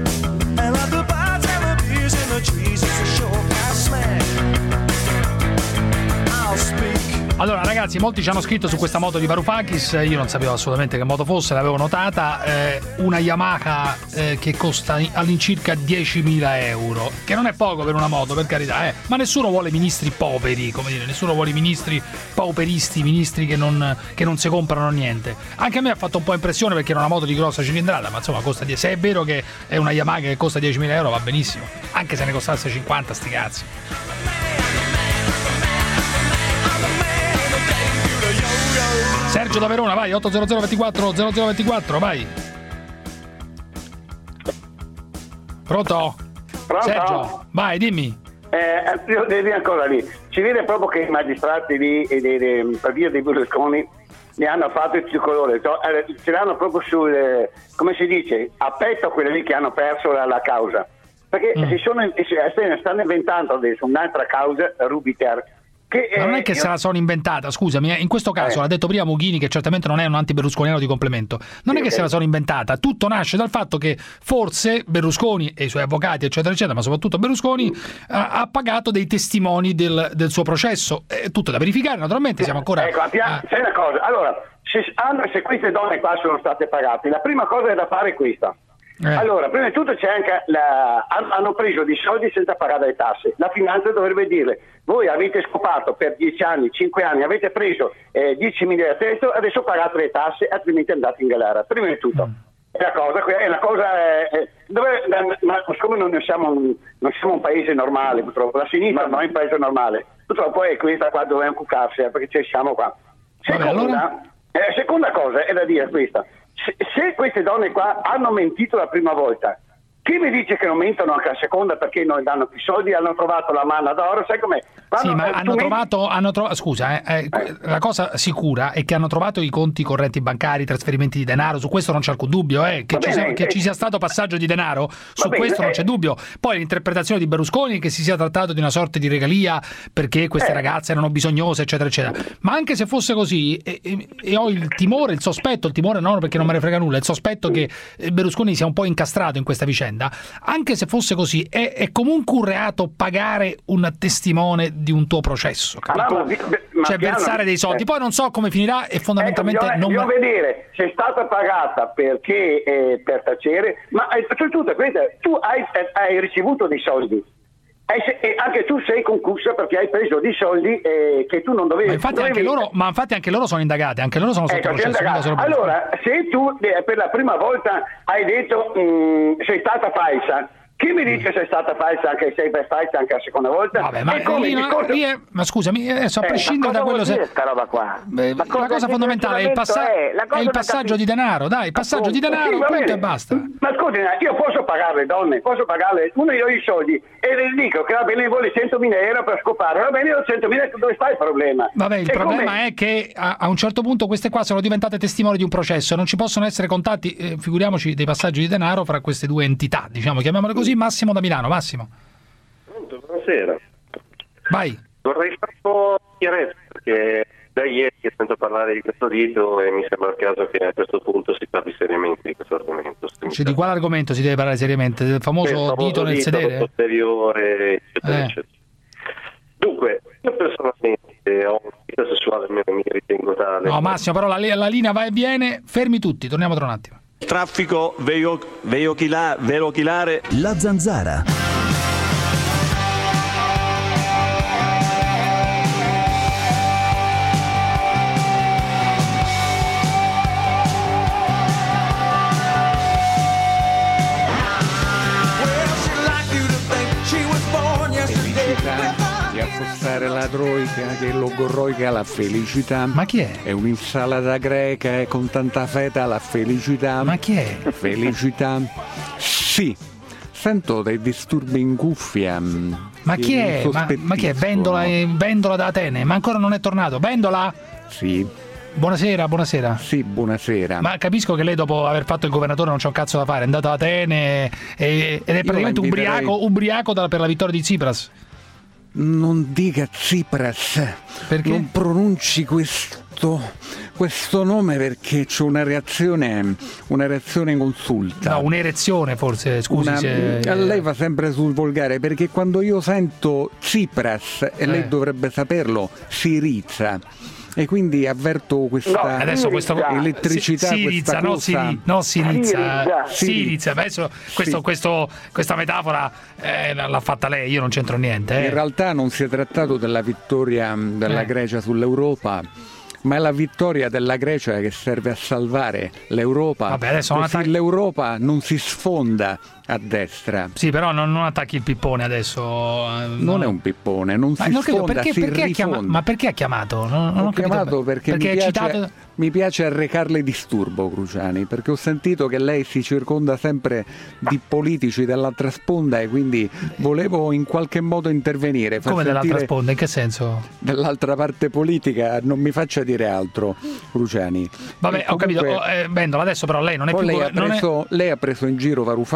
Allora ragazzi, molti ci hanno scritto su questa moto di Varoufakis, io non sapevo assolutamente che moto fosse, l'avevo notata, eh, una Yamaha eh, che costa all'incirca diecimila euro, che non è poco per una moto, per carità, eh, ma nessuno vuole ministri poveri, come dire, nessuno vuole ministri pauperisti, ministri che non, che non si comprano niente. Anche a me ha fatto un po' impressione perché era una moto di grossa cilindrata, ma insomma costa die- se è vero che è una Yamaha che costa diecimila euro va benissimo, anche se ne costasse cinquanta sti cazzi. Sergio da Verona, vai, otto zero zero ventiquattro zero zero ventiquattro, vai. Pronto? Pronto? Sergio, vai, dimmi. Eh, io devo dire ancora lì. Ci vede proprio che i magistrati lì, e dei, dei, per via dei Berlusconi, ne hanno fatto il tricolore. Cioè, eh, ce l'hanno proprio sul, eh, come si dice, a petto quelli lì che hanno perso la, la causa. Perché Mm. si sono, si stanno inventando adesso un'altra causa, Rubiter. Che, Ma non è eh, che io- se la sono inventata, scusami, eh, in questo caso Eh. l'ha detto prima Mughini, che certamente non è un anti-berlusconiano di complemento. Non Sì, è che ok. se la sono inventata, tutto nasce dal fatto che forse Berlusconi e i suoi avvocati, eccetera, eccetera, ma soprattutto Berlusconi, ha, ha pagato dei testimoni del, del suo processo. È tutto da verificare, naturalmente, siamo ancora... Ecco, appia- c'è una cosa. Allora, se, allora, se queste donne qua sono state pagate, la prima cosa è da fare è questa. Eh. Allora, prima di tutto c'è anche la, hanno preso dei soldi senza pagare le tasse. La finanza dovrebbe dire: voi avete scopato per dieci anni, cinque anni, avete preso eh, dieci milioni a testo, adesso pagate le tasse, altrimenti andate in galera. Prima di tutto. Mm. È la cosa, è la cosa è, dove, ma siccome non siamo, un, non siamo un paese normale, purtroppo, la sinistra non è un paese normale, purtroppo è questa qua dove cuccarsi, perché ci siamo qua. Seconda, Vabbè, allora... eh, seconda cosa è da dire questa: se, se queste donne qua hanno mentito la prima volta, chi mi dice che non mentono anche la seconda perché non danno più soldi? Hanno trovato la manna d'oro, sai com'è? Vanno, sì, ma hanno trovato, hanno trovato, scusa, eh, eh, eh. la cosa sicura è che hanno trovato i conti correnti bancari, i trasferimenti di denaro, su questo non c'è alcun dubbio, eh, che, ci sia, che ci sia stato passaggio di denaro, su bene, questo non c'è dubbio. Poi l'interpretazione di Berlusconi che si sia trattato di una sorta di regalia perché queste eh. ragazze erano bisognose, eccetera, eccetera. Ma anche se fosse così, e, e, e ho il timore, il sospetto, il timore no perché non me ne frega nulla, il sospetto che Berlusconi sia un po' incastrato in questa vicenda, anche se fosse così, è, è comunque un reato pagare un testimone di un tuo processo, capito? Ma, ma, ma cioè piano, versare dei soldi, poi non so come finirà e fondamentalmente eh, non devo vedere se è stata pagata perché eh, per tacere, ma soprattutto tu hai, hai ricevuto dei soldi. E anche tu sei concussa perché hai preso dei soldi eh, che tu non dovevi. Ma infatti, dovevi... Anche loro, ma infatti anche loro sono indagate, anche loro sono sotto ecco, processo. Sono allora, se tu eh, per la prima volta hai detto mh, sei stata falsa, chi mi dice se è stata falsa anche se sei falsa anche la seconda volta? Vabbè, ma, lì, discorso... lì è, ma scusami, adesso a eh, prescindere da quello se sta roba qua? Beh, la cosa, cosa fondamentale è il, passa... è, è il passaggio di denaro, dai, il passaggio Appunto. di denaro, sì, punto e basta. Ma scusi, io posso pagare le donne, posso pagarle, uno io ho i soldi e le dico che va bene, vuole centomila euro per scopare, va bene, io ho centomila, dove sta il problema? Vabbè, il e problema come... è che a, a un certo punto queste qua sono diventate testimoni di un processo, non ci possono essere contatti, eh, figuriamoci, dei passaggi di denaro fra queste due entità, diciamo, chiamiamole così. Massimo da Milano. Massimo. Buonasera. Vai. Vorrei fare un po' chiarezza perché da ieri che sento parlare di questo dito e mi sembra il caso che a questo punto si parli seriamente di questo argomento. Cioè, di quale argomento si deve parlare seriamente? Del famoso, famoso dito nel dito sedere? Posteriore, eccetera, eh. eccetera. Dunque, io personalmente ho un vita sessuale, mi, mi ritengo tale. No, Massimo, però la, la linea va e viene, fermi tutti, torniamo tra un attimo. Traffico veicolare. La Zanzara. Di affossare la troica, che è logorroica, la felicità. Ma chi è? È un'insalata greca con tanta feta, la felicità. Ma chi è? Felicità. Sì, sento dei disturbi in cuffia. Ma chi è? Ma, ma chi è? Vendola, Vendola da Atene? Ma ancora non è tornato? Vendola? Sì. Buonasera, buonasera. Sì, buonasera. Ma capisco che lei dopo aver fatto il governatore non c'è un cazzo da fare, è andato a Atene e, ed è praticamente ubriaco, ubriaco da, per la vittoria di Tsipras. Non dica Tsipras, perché? Non pronunci questo, questo nome perché c'è una reazione, una reazione consulta. No, un'erezione forse, scusi. Una, se... Lei va sempre sul volgare perché quando io sento Tsipras, e eh. lei dovrebbe saperlo, si rizza. E quindi avverto questa no, adesso questo, elettricità, si, si questa rizza, cosa. No, si, no, si rizza. Si, si rizza. Adesso questo, sì. questo, questa metafora eh, l'ha fatta lei, io non c'entro niente. Eh. In realtà non si è trattato della vittoria della eh. Grecia sull'Europa, ma è la vittoria della Grecia che serve a salvare l'Europa. Vabbè, adesso così attac- l'Europa non si sfonda a destra. Sì, però non, non attacchi il pippone adesso. Non no. è un pippone, non ma si non sfonda, perché, si perché rifonda. Chiama- ma perché ha chiamato? Non, non ho, ho chiamato perché, perché mi, piace, citato... mi piace arrecarle disturbo, Cruciani, perché ho sentito che lei si circonda sempre di politici dall'altra sponda e quindi volevo in qualche modo intervenire. Come dall'altra sponda? In che senso? Dall'altra parte politica, non mi faccia dire altro, Cruciani. Vabbè, e ho comunque, capito. Oh, eh, Vendola, adesso però lei non è più... Lei ha, preso, non è... lei ha preso in giro Varoufakis,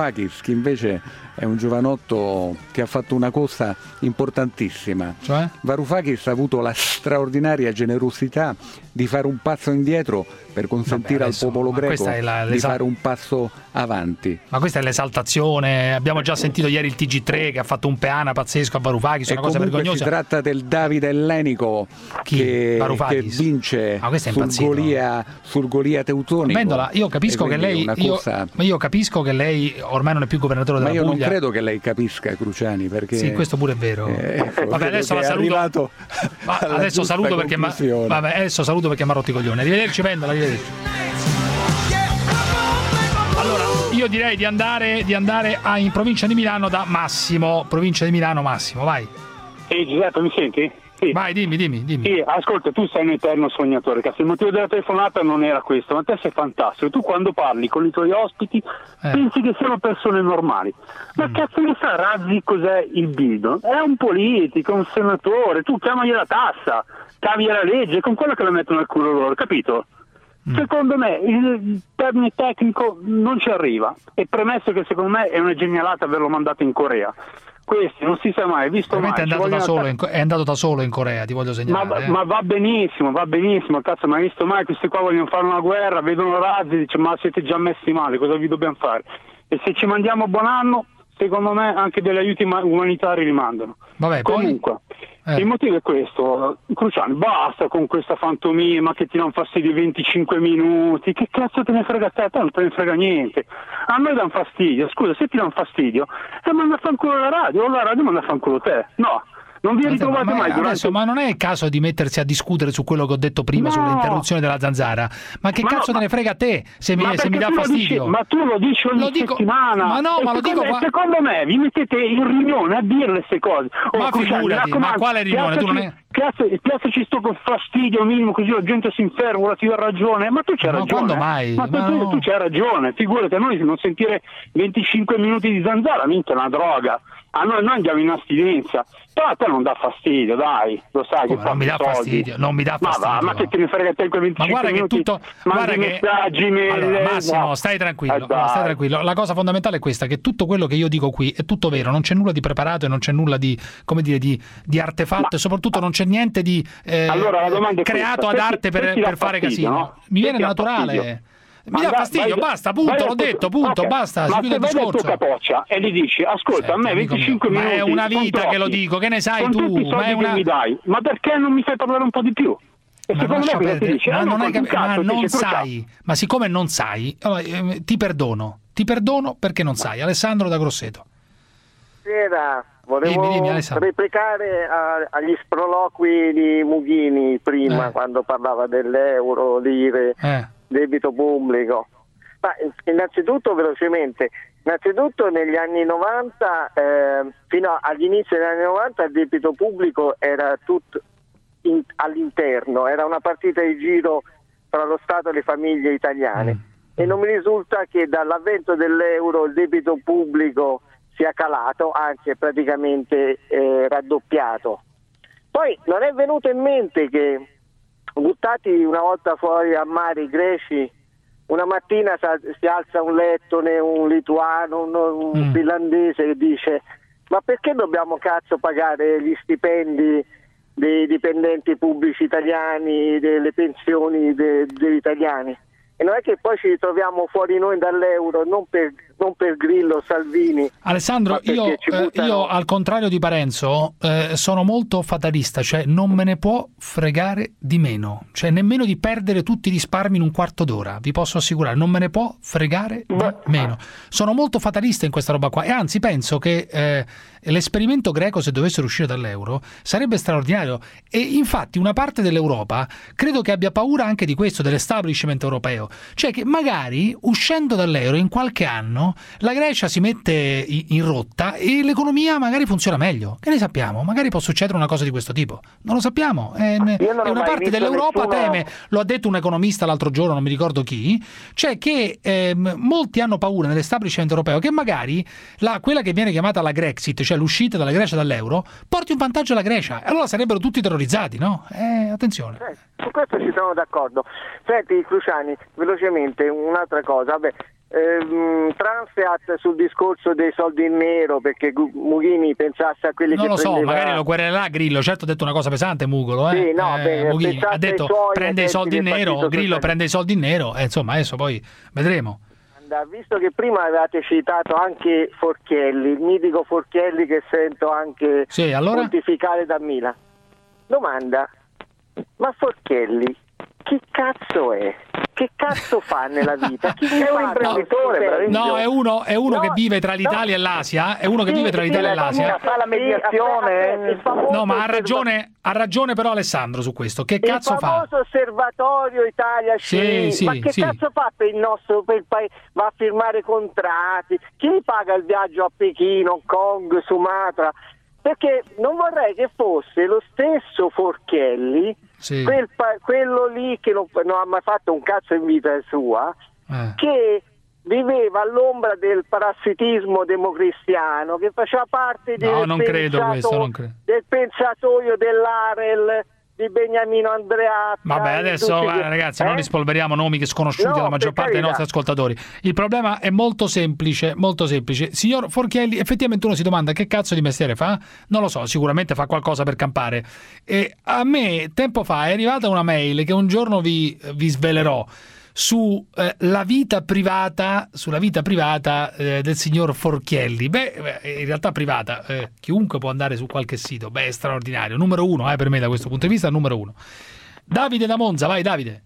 Berluschi invece è un giovanotto che ha fatto una cosa importantissima. Cioè? Varoufakis ha avuto la straordinaria generosità di fare un passo indietro per consentire Vabbè, adesso, al popolo greco la, di fare un passo avanti. Ma questa è l'esaltazione. Abbiamo già sentito ieri il T G tre che ha fatto un peana pazzesco a Varoufakis, E una cosa comunque vergognosa. si tratta del Davide ellenico che, che vince Ah, questo è sul impazzito. Golia, sul Golia teutonico. Vendola, io capisco E che quindi lei una io, cosa- ma io capisco che lei ormai non è più governatore Ma della io non Puglia. credo che lei capisca, Cruciani, perché Sì, questo pure è vero. Eh, Vabbè, adesso che la è saluto. arrivato Ma alla adesso giusta saluto perché ma, conclusione. vabbè, adesso saluto perché mi ha rotto i coglioni. Arrivederci, Vendola, arrivederci. Allora, io direi di andare di andare a, in provincia di Milano da Massimo, provincia di Milano Massimo, vai. Ehi Giuseppe, mi senti? Sì. Vai, dimmi, dimmi, dimmi. Sì, ascolta, tu sei un eterno sognatore, cazzo, il motivo della telefonata non era questo, ma te sei fantastico. Tu quando parli con i tuoi ospiti Eh. pensi che siano persone normali. Ma Mm. cazzo ne sa Razzi cos'è il Bido? È un politico, un senatore, tu chiamagli la tassa, cavi la legge, con quello che la mettono al culo loro, capito? Mm. Secondo me il termine tecnico non ci arriva, e premesso che secondo me è una genialata averlo mandato in Corea. Questi non si sa mai, visto mai. Veramente è ci andato, da vogliono solo in, Co- è andato da solo in Corea, ti voglio ma, segnalare. eh. ma va benissimo, va benissimo, cazzo, ma hai visto mai questi qua vogliono fare una guerra, vedono Razzi e dicono ma siete già messi male, cosa vi dobbiamo fare? E se ci mandiamo buon anno, secondo me anche degli aiuti ma- umanitari li mandano. Vabbè, poi- Comunque, Eh. il motivo è questo, Cruciani, basta con questa fantomima che ti danno fastidio venticinque minuti, che cazzo te ne frega a te? A te non te ne frega niente. A noi danno fastidio, scusa, se ti danno fastidio, e manda a fanculo la radio, o la radio manda a fanculo te. No, non vi ritrovate ma, mai durante... adesso, ma non è il caso di mettersi a discutere su quello che ho detto prima, No. sull'interruzione della zanzara. Ma che Ma cazzo no, te ne frega a te se mi, Ma se mi perché dà tu lo fastidio? dici- ma tu lo dici ogni Lo dico- settimana. Ma no, E ma lo secondo dico me- qua- Secondo me vi mettete in riunione a dire queste cose. Oh, Ma Cruciani, figurati, mi raccomando, ma quale riunione? Tu non è- Piazza, piazzaci sto con fastidio minimo, così la gente si infervola, ti dà ragione. Ma tu c'hai Ma ragione. quando mai? Ma tu, Ma tu- no. tu c'hai ragione. Figurati, a noi non sentire venticinque minuti di zanzara, minchia, è una droga. A noi, noi andiamo in astinenza. Però a te non dà fastidio, dai, lo sai che Come, non mi dà soldi. fastidio, non mi dà fastidio. Ma va, ma che te ne frega te quei Ma venticinque guarda che minuti? tutto Mandi guarda che messaggi, mail, allora, Massimo, no. stai tranquillo, Eh, no, dai. stai tranquillo. La cosa fondamentale è questa, che tutto quello che io dico qui è tutto vero, non c'è nulla di preparato e non c'è nulla di, come dire, di, di artefatto, e soprattutto non c'è niente di eh, Allora, la domanda è creato questa. ad Se arte ti- per, se ti dà per fare fastidio, casino. no? Mi Se viene ti dà naturale. fastidio. Mi dà Andà- fastidio, vai- basta, punto, vai l'ho a- detto, punto, ok. basta, si Ma chiude se il vai dal tuo discorso. capoccia e gli dici, ascolta, a me amico venticinque mio, ma minuti è una sono vita che lo troppi. dico, che ne sai Con tu? tutti i soldi Ma è una- che mi dai, ma perché non mi fai parlare un po' di più? E Ma secondo me lascia cosa ti perdere, dice? ma Eh, non, hai conti un capi- ma cazzo, non dice, Cruciani. sai, ma siccome non sai, allora, eh, ti perdono, ti perdono perché non sai. Alessandro da Grosseto. Buonasera, volevo Dimmi, dimmi, Alessandro. replicare a- agli sproloqui di Mughini prima, Eh. quando parlava dell'euro, lire, Eh. debito pubblico. Ma innanzitutto, velocemente, innanzitutto negli anni novanta, eh, fino agli inizi degli anni novanta, il debito pubblico era tutto in- all'interno, era una partita di giro tra lo Stato e le famiglie italiane. E non mi risulta che dall'avvento dell'euro il debito pubblico sia calato, anzi è praticamente eh, raddoppiato. Poi non è venuto in mente che, buttati una volta fuori a mare i greci, una mattina sa- si alza un lettone, un lituano, un, un Mm. finlandese che dice: ma perché dobbiamo cazzo pagare gli stipendi dei dipendenti pubblici italiani, delle pensioni de- degli italiani? E non è che poi ci ritroviamo fuori noi dall'euro, non per, non per Grillo o Salvini. Alessandro, ma perché io, ci eh, buttano- io al contrario di Parenzo eh, sono molto fatalista, cioè non me ne può fregare di meno, cioè nemmeno di perdere tutti i risparmi in un quarto d'ora, vi posso assicurare, non me ne può fregare di meno. Sono molto fatalista in questa roba qua e anzi penso che eh, l'esperimento greco, se dovessero uscire dall'euro, sarebbe straordinario e infatti una parte dell'Europa credo che abbia paura anche di questo, dell'establishment europeo, cioè che magari uscendo dall'euro in qualche anno la Grecia si mette i- in rotta e l'economia magari funziona meglio, che ne sappiamo, magari può succedere una cosa di questo tipo, non lo sappiamo. È, Io non è ho una mai parte visto dell'Europa nessuno- teme, lo ha detto un economista l'altro giorno, non mi ricordo chi, cioè che ehm, molti hanno paura nell'establishment europeo che magari la, quella che viene chiamata la Grexit, cioè l'uscita dalla Grecia dall'euro, porti un vantaggio alla Grecia e allora sarebbero tutti terrorizzati, no? Eh, attenzione. Eh, su questo ci sono d'accordo. Senti Cruciani, velocemente un'altra cosa. Vabbè, ehm, Transat sul discorso dei soldi in nero, perché Mughini pensasse a quelli non che lo so, prendeva... magari lo querelerà Grillo, certo ha detto una cosa pesante Mugolo, eh? Sì, no, eh, beh, Mughini ha detto suoi, prende i soldi in nero, Grillo socialista. prende i soldi in nero, e insomma adesso poi vedremo. Visto che prima avevate citato anche Forchielli, il mitico Forchielli che sento anche sì, allora? pontificare da Milano. Domanda, ma Forchielli che cazzo è? Che cazzo fa nella vita? Chi è un imprenditore? No, è uno, è uno No, che vive tra l'Italia no. e l'Asia, è uno che Sì, vive tra sì, l'Italia e la l'Asia. fa la mediazione. Il famoso No, ma ha osserva- ragione, ha ragione però Alessandro su questo. Che cazzo il fa? famoso osservatorio Italia Sì, sì, ma che sì. cazzo fa per il nostro per il paese? Va a firmare contratti, chi gli paga il viaggio a Pechino, Hong Kong, Sumatra? Perché non vorrei che fosse lo stesso Forchielli, sì. quel pa- quello lì che non, non ha mai fatto un cazzo in vita sua, eh. che viveva all'ombra del parassitismo democristiano, che faceva parte No, del, non credo pensato- questo, non credo. del pensatoio dell'Arel, di Beniamino Andreatta. Vabbè, di adesso tutti guarda, que- ragazzi, eh? non rispolveriamo nomi che sconosciuti No, alla maggior per parte dei carità. nostri ascoltatori. Il problema è molto semplice, molto semplice. Signor Forchielli, effettivamente uno si domanda che cazzo di mestiere fa? Non lo so, sicuramente fa qualcosa per campare. E a me, tempo fa, è arrivata una mail che un giorno vi, vi svelerò su eh, la vita privata sulla vita privata eh, del signor Forchielli. Beh, in realtà privata, eh, chiunque può andare su qualche sito. Beh, è straordinario, numero uno eh, per me da questo punto di vista, numero uno. Davide da Monza, vai Davide.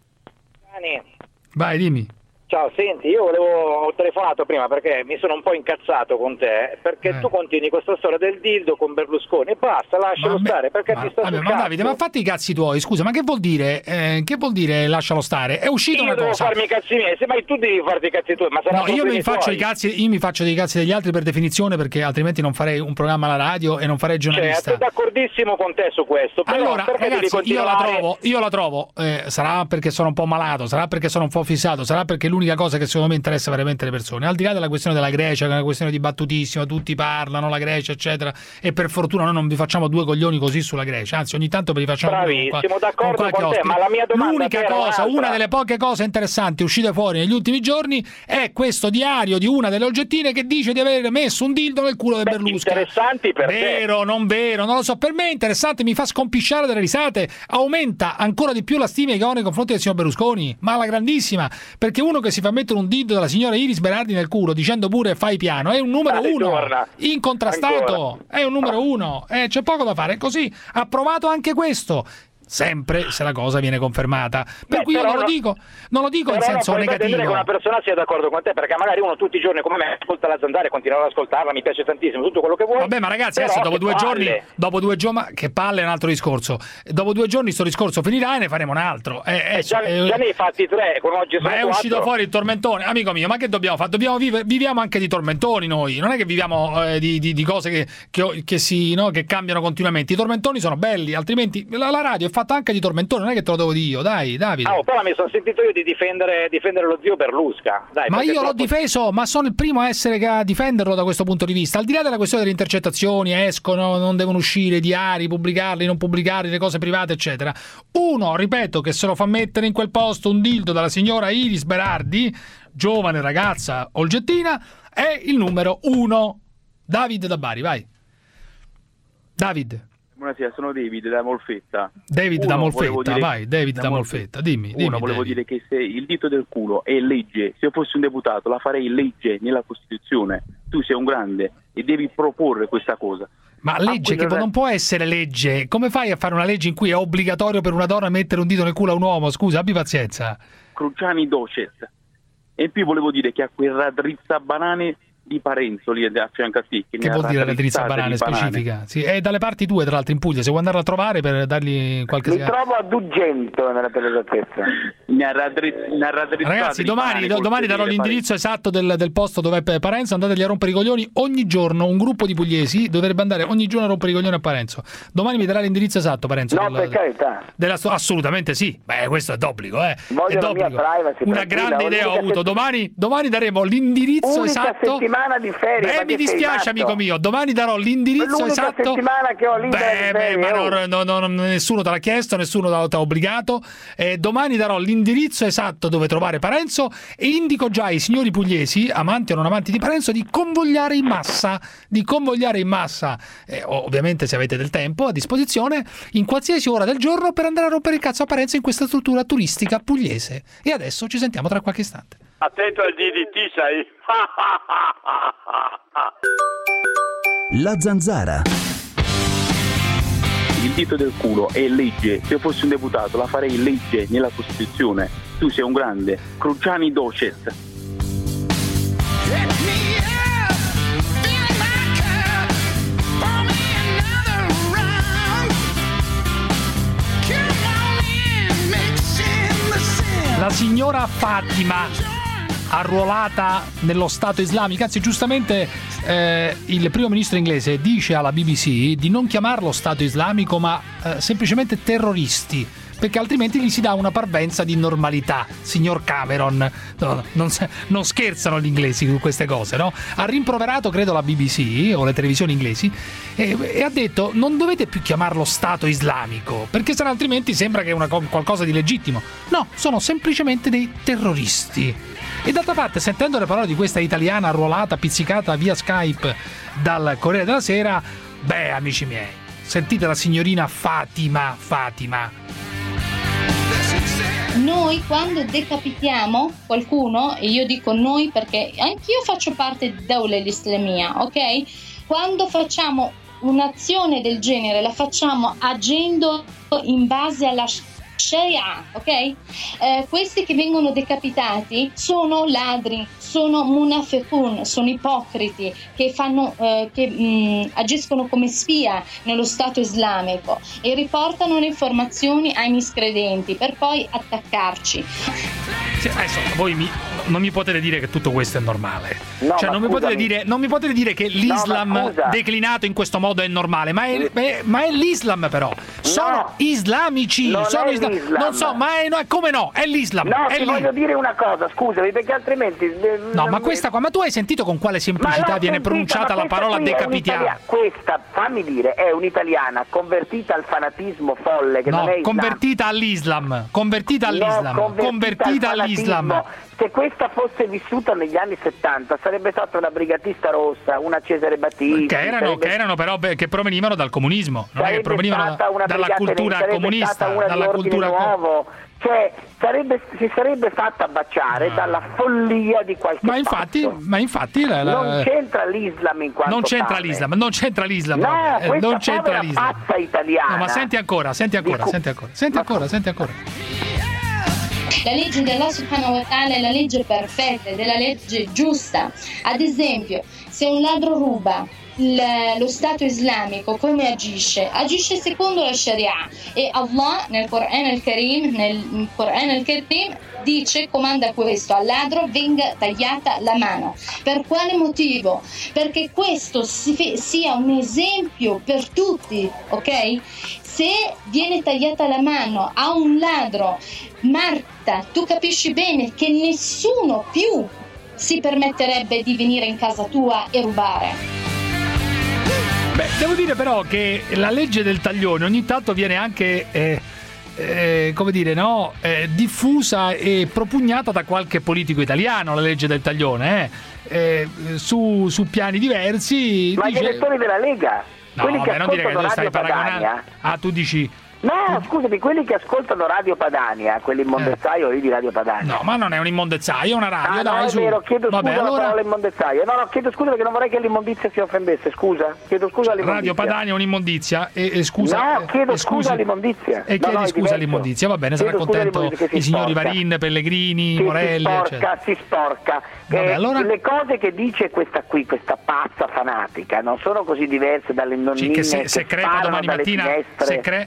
Vai, dimmi. Ciao, senti, io volevo, ho telefonato prima perché mi sono un po' incazzato con te, perché Eh. tu continui questa storia del dildo con Berlusconi e basta, lascialo me- stare, perché ma, ti sta vabbè, sul ma cazzo. Davide, ma fatti i cazzi tuoi, scusa, ma che vuol dire? Eh, che vuol dire lascialo stare? È uscita Io una devo cosa. farmi i cazzi miei, se mai tu devi farti i cazzi tuoi, ma No, saranno io problemi mi, faccio tuoi. i cazzi, io mi faccio dei cazzi degli altri per definizione, perché altrimenti non farei un programma alla radio e non farei giornalista. Certo, d'accordissimo con te su questo, però Allora, perché devi ragazzi, io la continuare? trovo, io la trovo eh, sarà perché sono un po' malato, sarà perché sono un po' fissato, sarà perché è l'unica cosa che secondo me interessa veramente le persone. Al di là della questione della Grecia, che è una questione dibattutissima, tutti parlano la Grecia, eccetera, e per fortuna noi non vi facciamo due coglioni così sulla Grecia, anzi ogni tanto ve li facciamo due con, Bravissimo, qua- d'accordo con qualche con te, ospite. ma la mia domanda L'unica era cosa, un'altra. una delle poche cose interessanti uscite fuori negli ultimi giorni è questo diario di una delle oggettine che dice di aver messo un dildo nel culo del Berlusconi. Interessanti per te. Vero, non vero, non lo so, per me è interessante, mi fa scompisciare dalle risate, aumenta ancora di più la stima che ho nei confronti del signor Berlusconi, ma alla grandissima, perché uno che si fa mettere un dildo della signora Iris Berardi nel culo dicendo pure fai piano, è un numero Ah, uno, ritorna. incontrastato, Ancora. è un numero uno, eh, c'è poco da fare, è così, ha provato anche questo. Sempre se la cosa viene confermata. Per Beh, cui io però non lo no- dico, non lo dico in Però senso non puoi pretendere negativo. che una persona sia d'accordo con te, perché magari uno tutti i giorni come me ascolta la Zanzara e continua ad ascoltarla, mi piace tantissimo, tutto quello che vuoi. Vabbè, ma ragazzi, però adesso dopo che due palle. giorni, dopo due giorni, ma che palle è un altro discorso. Dopo due giorni sto discorso finirà e ne faremo un altro. Eh, eh, già, eh, già ne hai fatti tre, con oggi sono ma è quattro. uscito fuori il tormentone, amico mio. Ma che dobbiamo fare? Dobbiamo vivere, viviamo anche di tormentoni noi. Non è che viviamo eh, di, di, di cose che, che, che si no, che cambiano continuamente. I tormentoni sono belli, altrimenti la, la radio è fatta anche di tormentoni. Non è che te lo devo dire io, dai, Davide. Ah, oh, però mi sono sentito io di difendere, difendere lo zio Berlusca. Dai, Ma perché io l'ho troppo- difeso, ma sono il primo a essere che a difenderlo da questo punto di vista. Al di là della questione delle intercettazioni, escono, non devono uscire, i diari, pubblicarli, non pubblicarli, le cose private, eccetera. Uno, ripeto, che se lo fa mettere in quel posto un dildo dalla signora Iris Berardi, giovane ragazza olgettina, è il numero uno. David da Bari, vai. David. Buonasera, sono David da Molfetta. David Uno, da volevo Molfetta, dire- vai, David da Molfetta, dimmi, dimmi. Uno, volevo David. dire che se il dito del culo è legge, se io fossi un deputato la farei legge nella Costituzione. Tu sei un grande e devi proporre questa cosa. Ma legge che non può essere legge. Come fai a fare una legge in cui è obbligatorio per una donna mettere un dito nel culo a un uomo? Scusa, abbi pazienza. Cruciani docet. E in più volevo dire che a quel raddrizza banane di Parenzo lì a fianco a te. Che vuol dire la drizza banane specifica? Sì, è dalle parti tue, tra l'altro in Puglia. Se vuoi andarla a trovare per dargli qualche... Mi trovo a Dugento nella pelesatezza. Ragazzi, domani, do- domani darò l'indirizzo esatto del, del posto dove è Parenzo. Andateli a rompere i coglioni ogni giorno. Un gruppo di pugliesi dovrebbe andare ogni giorno a rompere i coglioni a Parenzo. Domani mi darà l'indirizzo esatto, Parenzo. No, del- per carità. della sto- assolutamente sì. Beh, questo è d'obbligo, eh. Voglio È la mia d'obbligo. privacy Una tranquilla, grande idea ho l'unica avuto. sett- Domani, domani daremo l'indirizzo Unica esatto settimana settimana di ferie. Beh, mi dispiace, amico mio, domani darò l'indirizzo l'unica esatto. settimana che ho libera Beh, di beh, ferie, ma oh. non, no, no, no, nessuno te l'ha chiesto, nessuno te l'ha obbligato. Eh, domani darò l'indirizzo esatto dove trovare Parenzo e indico già ai signori pugliesi, amanti o non amanti di Parenzo, di convogliare in massa, di convogliare in massa, eh, ovviamente se avete del tempo a disposizione, in qualsiasi ora del giorno per andare a rompere il cazzo a Parenzo in questa struttura turistica pugliese. E adesso ci sentiamo tra qualche istante. Attento al D D T, sai? La Zanzara. Il dito del culo è legge. Se fossi un deputato la farei legge nella Costituzione. Tu sei un grande. Cruciani docet. La signora Fatima, arruolata nello Stato islamico, anzi giustamente eh, il primo ministro inglese dice alla B B C di non chiamarlo Stato islamico ma eh, semplicemente terroristi, perché altrimenti gli si dà una parvenza di normalità. Signor Cameron, no, non, non scherzano gli inglesi su queste cose, no? Ha rimproverato, credo, la B B C o le televisioni inglesi e, e ha detto non dovete più chiamarlo Stato islamico, perché sennò altrimenti sembra che è una, qualcosa di legittimo. No, sono semplicemente dei terroristi. E d'altra parte, sentendo le parole di questa italiana arruolata, pizzicata via Skype dal Corriere della Sera, beh, amici miei, sentite la signorina Fatima, Fatima. Noi quando decapitiamo qualcuno, e io dico noi perché anch'io faccio parte di Dawla l'Islamia, ok? Quando facciamo un'azione del genere la facciamo agendo in base alla Sharia, ok? Eh, questi che vengono decapitati sono ladri, sono munafiqun, sono ipocriti che fanno eh, che mh, agiscono come spia nello Stato islamico e riportano le informazioni ai miscredenti per poi attaccarci. Sì, adesso voi mi, non mi potete dire che tutto questo è normale. No, cioè, non mi, potete dire, non mi potete dire che l'Islam no, declinato in questo modo è normale, ma è, è, ma è l'Islam però. Sono no, islamici, non sono è isla- l'Islam. non so, ma è, no, come no? È l'Islam. No, è ti lì. voglio dire una cosa, scusami, perché altrimenti... No, ma questa qua, ma tu hai sentito con quale semplicità viene sentita, pronunciata la parola decapitiamo? Questa, fammi dire, è un'italiana convertita al fanatismo folle, che no, non è Islam. convertita all'Islam, convertita all'Islam, no, convertita, convertita al all'Islam. Se questa fosse vissuta negli anni settanta sarebbe stata una brigatista rossa, una Cesare Battisti. Che erano, sarebbe... che erano però beh, che provenivano dal comunismo, non è che provenivano stata una dalla cultura sarebbe comunista, stata una dalla di ordine cultura nuovo. Cioè, sarebbe, si sarebbe fatta baciare no. dalla follia di qualche ma infatti, pazzo. ma infatti la, la... non c'entra l'Islam in quanto non c'entra tale. l'Islam, non c'entra l'Islam, no, eh, non c'entra povera l'Islam. Pazza italiana. No, ma senti ancora, senti ancora, Dico... senti ancora, senti ancora, senti ancora. La legge di Allah subhanahu wa ta'ala è la legge perfetta ed è la legge giusta. Ad esempio, se un ladro ruba, lo Stato islamico come agisce? Agisce secondo la Sharia e Allah nel Corano al-Karim, nel Corano al-Karim dice, comanda questo: al ladro venga tagliata la mano. Per quale motivo? Perché questo sia un esempio per tutti, ok? Se viene tagliata la mano a un ladro, Marta, tu capisci bene che nessuno più si permetterebbe di venire in casa tua e rubare. Beh, devo dire però che la legge del taglione ogni tanto viene anche eh, eh, come dire, no? Eh, diffusa e propugnata da qualche politico italiano, la legge del taglione, eh? Eh, su, su piani diversi. Ma dice... gli elettori della Lega, no, quelli vabbè, che non dire che tu ascoltano stai Radio paragonando. Padania. Ah, tu dici. No, scusami, quelli che ascoltano Radio Padania, quell'immondezzaio lì di Radio Padania. No, ma non è un immondezzaio, è una radio, ah, dai, no, è su. vero, chiedo Vabbè, scusa allora... alla parola immondezzaio. No, no, chiedo scusa perché non vorrei che l'immondizia si offendesse, scusa. Chiedo scusa all'immondizia. Radio Padania è un'immondizia e, e scusa. No, chiedo e scusa scusi, all'immondizia. E chiedi no, no, scusa all'immondizia, va bene, sarà contento i signori sporca. Varin, Pellegrini, che Morelli, si sporca, eccetera. si sporca. Vabbè, eh, allora... Le cose che dice questa qui, questa pazza fanatica, non sono così diverse dalle nonnine sì, che se, che se crepa domani mattina, se, cre... eh?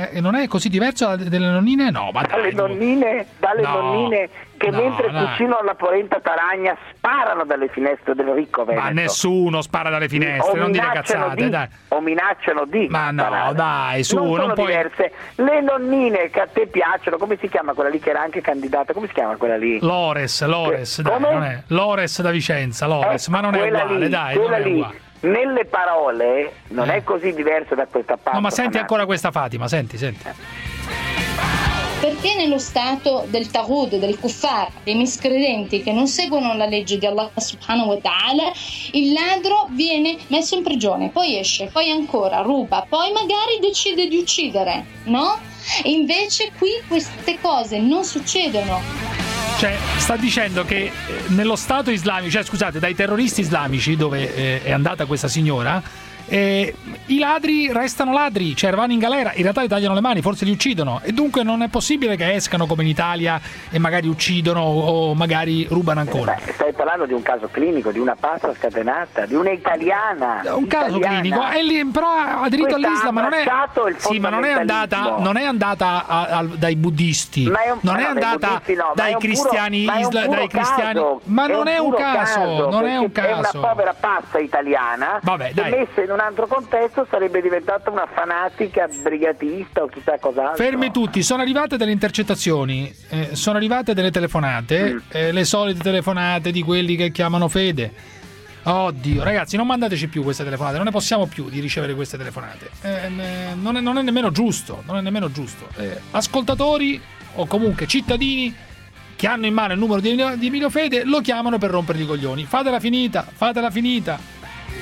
Eh, non è così diverso da- delle nonnine? No, ma dalle dai, tu- nonnine, dalle No, nonnine che no, mentre dai. cucinano la polenta taragna sparano dalle finestre del ricco Veneto. Ma nessuno spara dalle finestre, O non dire minacciano cazzate, di- dai. o minacciano di Ma no, sparare. dai, su, non sono non puoi- diverse. Le nonnine che a te piacciono, come si chiama quella lì che era anche candidata? Come si chiama quella lì? Lores, Lores, dai, Come? non è. Lores da Vicenza, Lores, Eh, ma non è quella uguale, lì, dai, non quella è lì, uguale. nelle parole non Eh. è così diverso da questa parte. No, ma senti ancora questa Fatima, senti, senti. Perché nello stato del Taghut, del Kuffar, dei miscredenti che non seguono la legge di Allah subhanahu wa ta'ala, il ladro viene messo in prigione, poi esce, poi ancora ruba, poi magari decide di uccidere, no? E invece qui queste cose non succedono. Cioè, sta dicendo che eh, nello Stato islamico, cioè scusate, dai terroristi islamici dove eh, è andata questa signora, eh, i ladri restano ladri, cioè vanno in galera, in realtà gli tagliano le mani, forse li uccidono, e dunque non è possibile che escano come in Italia e magari uccidono o, o magari rubano ancora. Beh, stai parlando di un caso clinico, di una pazza scatenata, di un'italiana. Un caso italiana. clinico, e lì, però ha aderito Questa all'Islam, ma non è, abbracciato il sì, ma non è andata, fondamentalismo. non è andata a- a- dai buddisti, Ma è un- non ma è no, dai andata buddisti no, ma dai è un puro- cristiani, ma è un isla- puro dai cristiani, caso, ma non è un puro caso, non è un perché caso. È una povera pazza italiana Vabbè, che dai. messa in un altro contesto sarebbe diventata una fanatica brigatista o chissà cos'altro. Fermi tutti, sono arrivate delle intercettazioni, eh, sono arrivate delle telefonate, Mm. eh, le solite telefonate di quelli che chiamano Fede. Oddio, ragazzi, non mandateci più queste telefonate, non ne possiamo più di ricevere queste telefonate. Eh, ne- non, è, non è nemmeno giusto, non è nemmeno giusto. Eh, ascoltatori o comunque cittadini che hanno in mano il numero di Emilio, di Emilio Fede lo chiamano per rompergli i coglioni. Fatela finita, fatela finita.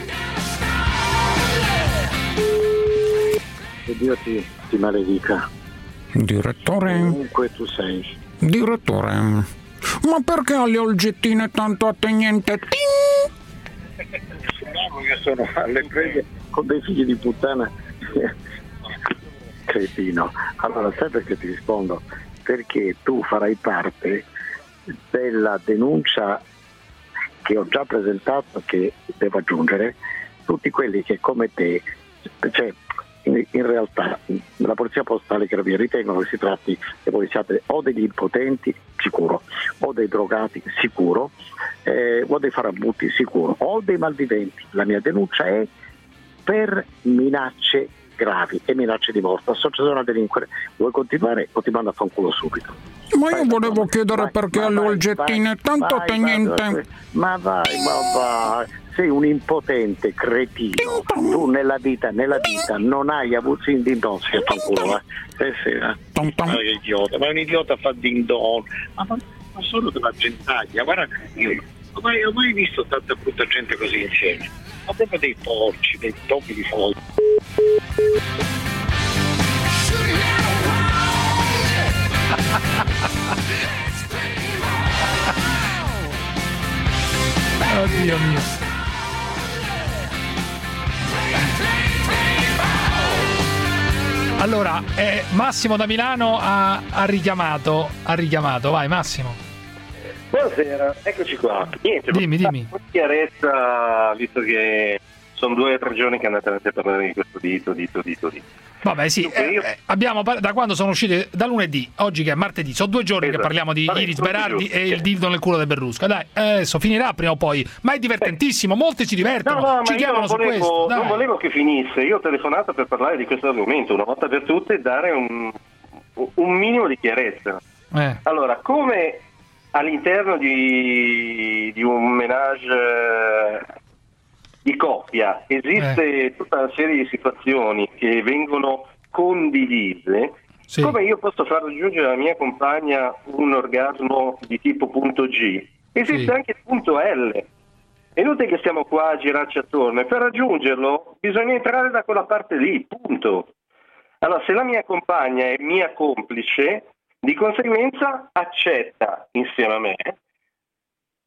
Che Dio ti, ti maledica. Direttore, Comunque tu sei. direttore, ma perché alle olgettine tanto attenente? Bravo, io sono alle prese con dei figli di puttana. Cretino. Allora, sai perché ti rispondo? Perché tu farai parte della denuncia che ho già presentato, che devo aggiungere, tutti quelli che come te, cioè in, in realtà la polizia postale che ritengono che si tratti che voi siate o degli impotenti, sicuro, o dei drogati, sicuro, eh, o dei farabutti, sicuro, o dei malviventi. La mia denuncia è per minacce gravi e minacce di morte, associazione a delinquere. Vuoi continuare o ti mando a fanculo subito? Ma io volevo chiedere perché alle olgettine tanto vai, attenente. vai, ma vai, ma vai, sei un impotente cretino. Tu nella vita, nella vita non hai avuto sì, din don, sì, fanculo, vai. Eh sì, eh. Ma che idiota, ma un idiota fa din don. Ma, ma, ma solo della gentaglia, guarda, io non ho mai, ho mai visto tanta brutta gente così insieme. Ma proprio dei porci, dei topi di foglia. Oddio mio. Allora, eh, Massimo da Milano ha, ha richiamato, ha richiamato, vai Massimo. Buonasera, eccoci qua. Niente, Dimmi, dimmi. una chiarezza, visto che sono due o tre giorni che andate a parlare di questo dito, dito, dito, dito. Vabbè, sì, eh, eh, abbiamo par- da quando sono uscite, da lunedì, oggi che è martedì, sono due giorni Esatto. che parliamo di Vabbè, Iris proprio Berardi giusto, e il sì. dildo nel culo del Berlusca. Dai, eh, adesso finirà prima o poi, ma è divertentissimo, molti si divertono, No, no, ci ma io chiamano non su volevo, questo. Dai. non volevo che finisse, io ho telefonato per parlare di questo argomento una volta per tutte e dare un, un minimo di chiarezza. Eh. Allora, come all'interno di, di un menage eh, di coppia esiste tutta una serie di situazioni che vengono condivise, Sì. come io posso far raggiungere alla mia compagna un orgasmo di tipo punto G, esiste Sì. anche il punto L. È inutile che stiamo qua a girarci attorno, e per raggiungerlo bisogna entrare da quella parte lì, punto. Allora, se la mia compagna è mia complice, di conseguenza accetta insieme a me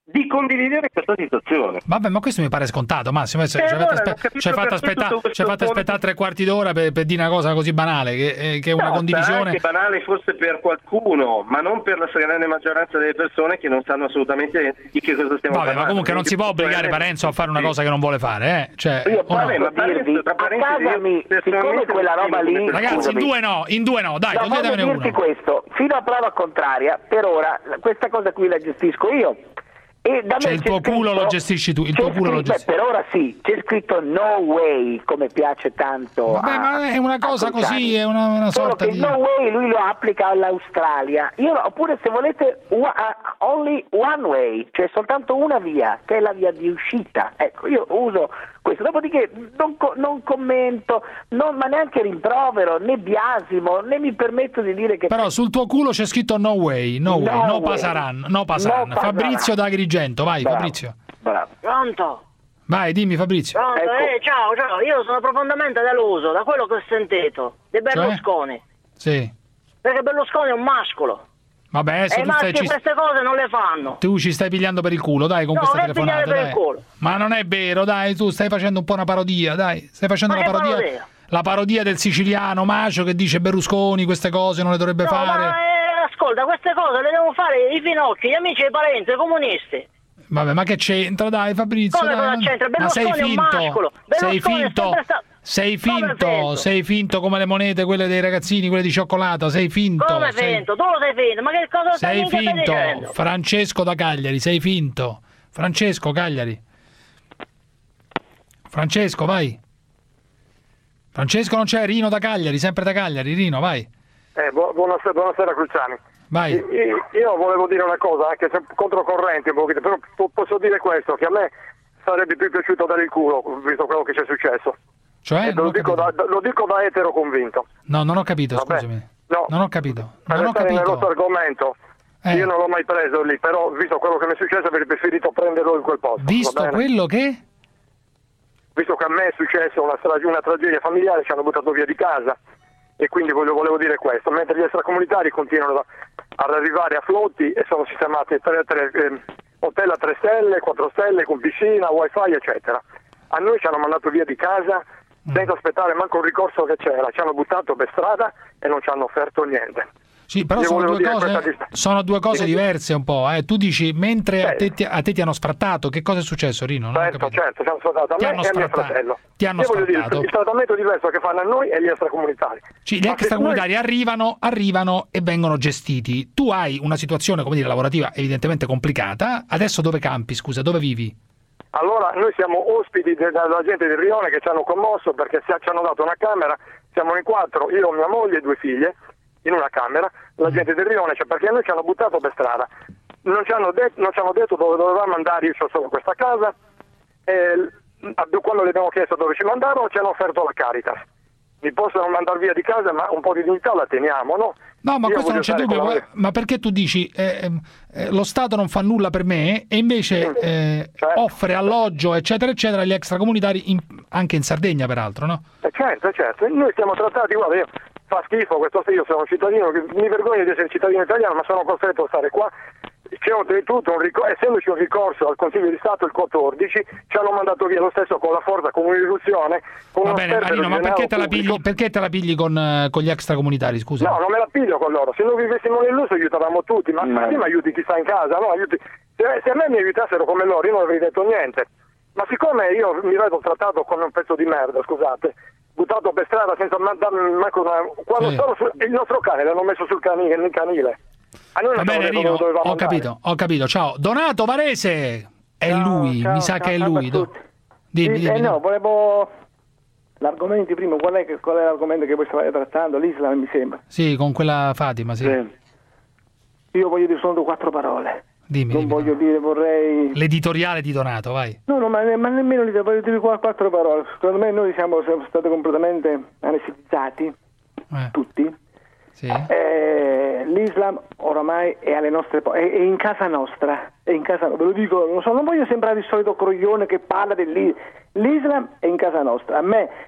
di condividere questa situazione. Vabbè, ma questo mi pare scontato, Massimo. Ci Eh, hai allora, fatto, ho aspe- capito ci hai fatto per aspettare tutto questo fatto punto. aspettare tre quarti d'ora per, per dire una cosa così banale, che, eh, che è una No, condivisione. Sarà anche banale forse per qualcuno, ma non per la stragrande maggioranza delle persone che non sanno assolutamente di che cosa stiamo Vabbè, parlando. ma comunque non si può obbligare Parenzo a fare una cosa che non vuole fare, eh? Cioè, Io o no? posso dirvi, a casa mi, siccome quella roba lì... Ragazzi, in scusami, due no, in due no, dai, no, voglio toglietevene dirti uno. questo, fino a prova contraria, per ora questa cosa qui la gestisco io. E da Cioè me il c'è tuo culo scritto- lo gestisci tu, il c'è tuo culo lo scritto- gestisci. beh, per ora sì, c'è scritto no way, come piace tanto. Vabbè, a- ma è una a cosa Cruciani. così, è una, una Solo sorta che di... il no way lui lo applica all'Australia. Io, oppure se volete one- uh, only one way, cioè soltanto una via, che è la via di uscita. Ecco, io uso questo. Dopodiché non, co- non commento, non- ma neanche rimprovero, né biasimo, né mi permetto di dire che... Però sul tuo culo c'è scritto no way, no way, No no way. pasaran, no pasaran. No pasaran. Fabrizio da Agrigento, vai Bravo. Fabrizio. Bravo. Pronto? Vai, dimmi Fabrizio. Pronto? Ecco. Eh, ciao, ciao, io sono profondamente deluso da quello che ho sentito di Berlusconi. Sì. Perché Berlusconi è un mascolo. Vabbè, adesso E i tu stai, maschi ci, queste cose non le fanno. tu ci stai pigliando per il culo, dai, con No, questa che pigliare telefonata. per il Dai. culo. Ma non è vero, dai, tu stai facendo un po' una parodia, dai. Stai facendo Ma la che parodia, parodia? la parodia del siciliano Macio che dice Berlusconi queste cose non le dovrebbe No, fare. ma eh, ascolta, queste cose le devono fare i finocchi, gli amici e i parenti, i comunisti. Vabbè, ma che c'entra, dai Fabrizio? Come dai, cosa non- c'entra? Ma sei Berlusconi è un finto, mascolo. sei Berlusconi è finto, sempre stato- sei Come finto, finto? sei finto come le monete, quelle dei ragazzini, quelle di cioccolato, sei finto. Come sei- finto? Tu lo sei finto? Ma che cosa stai Sei minchia stai finto, dicendo? Francesco da Cagliari, sei finto. Francesco, Cagliari. Francesco, vai. Francesco non c'è, Rino da Cagliari, sempre da Cagliari, Rino, vai. Eh, bu- buonasera, buonasera Cruciani. Vai. Io, io volevo dire una cosa, anche se controcorrente un pochino, però po- posso dire questo, che a me sarebbe più piaciuto dare il culo, visto quello che c'è successo. Cioè, E non lo, ho dico da, da- lo dico da etero convinto. No, non ho capito, Vabbè, scusami. no. Non ho capito. Per Non ho restare capito. nell'altro argomento, Eh. io non l'ho mai preso lì, però visto quello che mi è successo avrei preferito prenderlo in quel posto. va Visto bene? quello che? Visto che a me è successa una, stra- una tragedia familiare, ci hanno buttato via di casa e quindi volevo, volevo dire questo, mentre gli extracomunitari continuano da- ad arrivare a flotti e sono sistemati tre, tre, eh, hotel a tre stelle, quattro stelle con piscina, wifi eccetera. A noi ci hanno mandato via di casa senza aspettare manco un ricorso che c'era, ci hanno buttato per strada e non ci hanno offerto niente. Sì, però Io sono volevo due, dire cose, questa dist- sono due cose Sì. diverse un po'. Eh. Tu dici, mentre a Eh. te, ti- a te ti hanno sfrattato, che cosa è successo, Rino? Non ho Certo, capito. certo, ci hanno sfruttato a Ti me hanno e a mio sfrattato. fratello. Ti hanno Io voglio dire, sfrattato. il trattamento diverso che fanno a noi e gli extracomunitari. Sì, gli Ma extracomunitari siccome- arrivano, arrivano e vengono gestiti. Tu hai una situazione, come dire, lavorativa evidentemente complicata. Adesso dove campi, scusa, dove vivi? Allora, noi siamo ospiti de- della gente del Rione che ci hanno commosso perché si- ci hanno dato una camera, siamo in quattro, io, mia moglie e due figlie, in una camera, la gente del Rione, cioè perché noi ci hanno buttato per strada. Non ci hanno, det- non ci hanno detto dove dovevamo andare, io ho solo questa casa, e l- ab- quando le abbiamo chiesto dove ci mandarono ci hanno offerto la Caritas. Mi possono mandare via di casa, ma un po' di dignità la teniamo, no? No, ma Io questo non voglio c'è stare dubbio, con la ma- ma perché tu dici eh, eh, lo Stato non fa nulla per me e invece eh, Certo. offre alloggio, eccetera, eccetera, agli extracomunitari, in- anche in Sardegna peraltro, no? Eh, certo, certo, noi siamo trattati, guarda, io, fa schifo questo, io sono un cittadino, che- mi vergogno di essere cittadino italiano, ma sono costretto a stare qua. C'è oltretutto un ricorso, essendoci un ricorso al Consiglio di Stato il quattordici, ci hanno mandato via lo stesso con la forza, con un'irruzione, con Va uno bene, sperpero Marino, di ma perché denaro te la pubblico. pigli, perché te la pigli con, eh, con gli extracomunitari, scusa? No, non me la piglio con loro, se noi vivessimo nell'uso aiutavamo tutti, ma Mm. prima aiuti chi sta in casa, no? Aiuti... Se, se a me mi aiutassero come loro io non avrei detto niente, ma siccome io mi vedo trattato come un pezzo di merda, scusate, buttato per strada senza ma- darmi manco una... quando Sì. stavo sul... il nostro cane l'hanno messo sul canile, nel canile. A noi Va non ci hanno bene, detto Rino, dove dovevamo ho andare. capito, ho capito, ciao. Donato Varese! È lui, ciao, mi sa ciao, che è salve lui. a Do- tutti. Dimmi, Sì, dimmi, eh no, dimmi. volevo l'argomento primo, qual è, che- qual è l'argomento che voi stavate trattando? L'Islam mi sembra. Sì, con quella Fatima, sì. Io voglio dire solo quattro parole. Dimmi, non dimmi. voglio dire, vorrei... L'editoriale di Donato, vai. No, no, ma, ne- ma nemmeno li voglio dire qua quattro parole. Secondo me noi siamo, siamo stati completamente anestetizzati, tutti. Sì. Eh, L'Islam oramai è alle nostre po- è, è in casa nostra, è in casa, ve lo dico, non so, non voglio sembrare il solito croglione che parla dell'Islam. L'Islam è in casa nostra. A me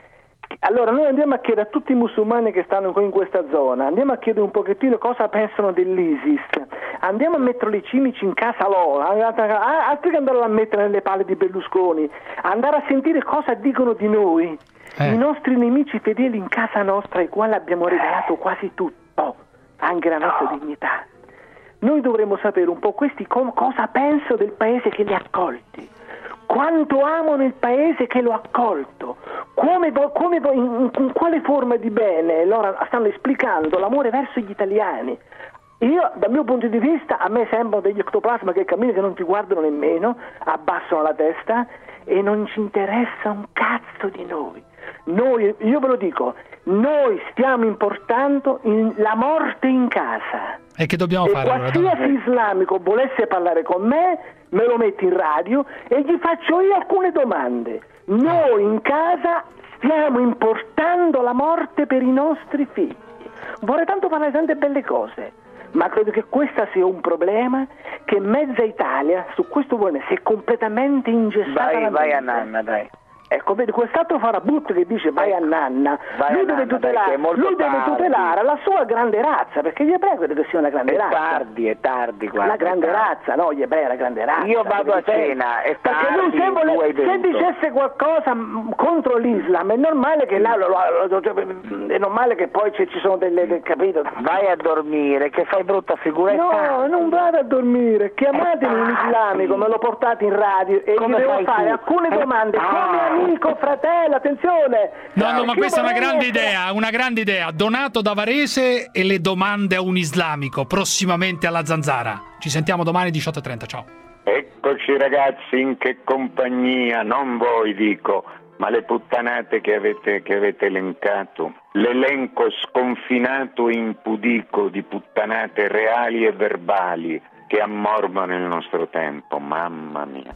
Allora noi andiamo a chiedere a tutti i musulmani che stanno in questa zona, andiamo a chiedere un pochettino cosa pensano dell'ISIS, andiamo a mettere i cimici in casa loro, altri che andare a mettere nelle palle di Berlusconi, andare a sentire cosa dicono di noi, eh. i nostri nemici fedeli in casa nostra, ai quali abbiamo regalato quasi tutto, anche la nostra no. dignità. Noi dovremmo sapere un po' questi com- cosa pensano del paese che li ha accolti. Quanto amano il paese che lo ha accolto, come, come, in, in quale forma di bene loro stanno esplicando l'amore verso gli italiani. Io, dal mio punto di vista, a me sembrano degli ectoplasma che camminano, che non ti guardano nemmeno, abbassano la testa e non ci interessa un cazzo di noi. Noi, io ve lo dico, noi stiamo importando in, la morte in casa. E che dobbiamo e fare? Qualsiasi allora? islamico volesse parlare con me, me lo metto in radio e gli faccio io alcune domande. Noi in casa stiamo importando la morte per i nostri figli. Vorrei tanto parlare di tante belle cose, ma credo che questo sia un problema che mezza Italia su questo vuole si è completamente ingessata. Vai, la vai mente. a nanna, dai. Ecco, vedi, quest'altro farabutto che dice vai a nanna, vai lui, a deve, nanna, tutelare, lui deve tutelare la sua grande razza, perché gli ebrei credo che sia una grande è razza. Tardi, è tardi, guarda. La grande tardi. razza, no, gli ebrei è la grande razza. Io vado a cena, è tardi, perché lui se, vole, se dicesse qualcosa mh, contro l'Islam, è normale che là, lo, lo, lo, è normale che poi ci, ci sono delle, delle, capito? Vai a dormire, che fai brutta figura. No, non vado a dormire, chiamatemi un islamico, me lo portate in radio e come gli devo fare tu? alcune domande come amico, fratello. Attenzione! No, no, ma questa è una grande idea, una grande idea. Donato da Varese e le domande a un islamico prossimamente alla Zanzara. Ci sentiamo domani diciotto e trenta, ciao. Eccoci ragazzi, in che compagnia, non voi dico, ma le puttanate che avete, che avete elencato. L'elenco sconfinato e impudico di puttanate reali e verbali che ammorbano il nostro tempo, mamma mia.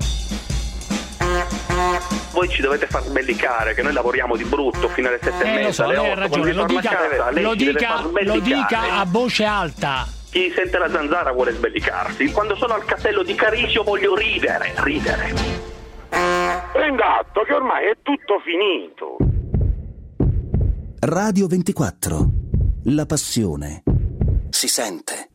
Voi ci dovete far sbellicare che noi lavoriamo di brutto fino alle sette eh, e mezza, lo so, alle otto, ragione, lo dica, casa, lo, dica, lo dica a voce alta. Chi sente la Zanzara vuole sbellicarsi. Quando sono al castello di Carisio voglio ridere, ridere. Prenda atto che ormai è tutto finito. Radio ventiquattro. La passione si sente.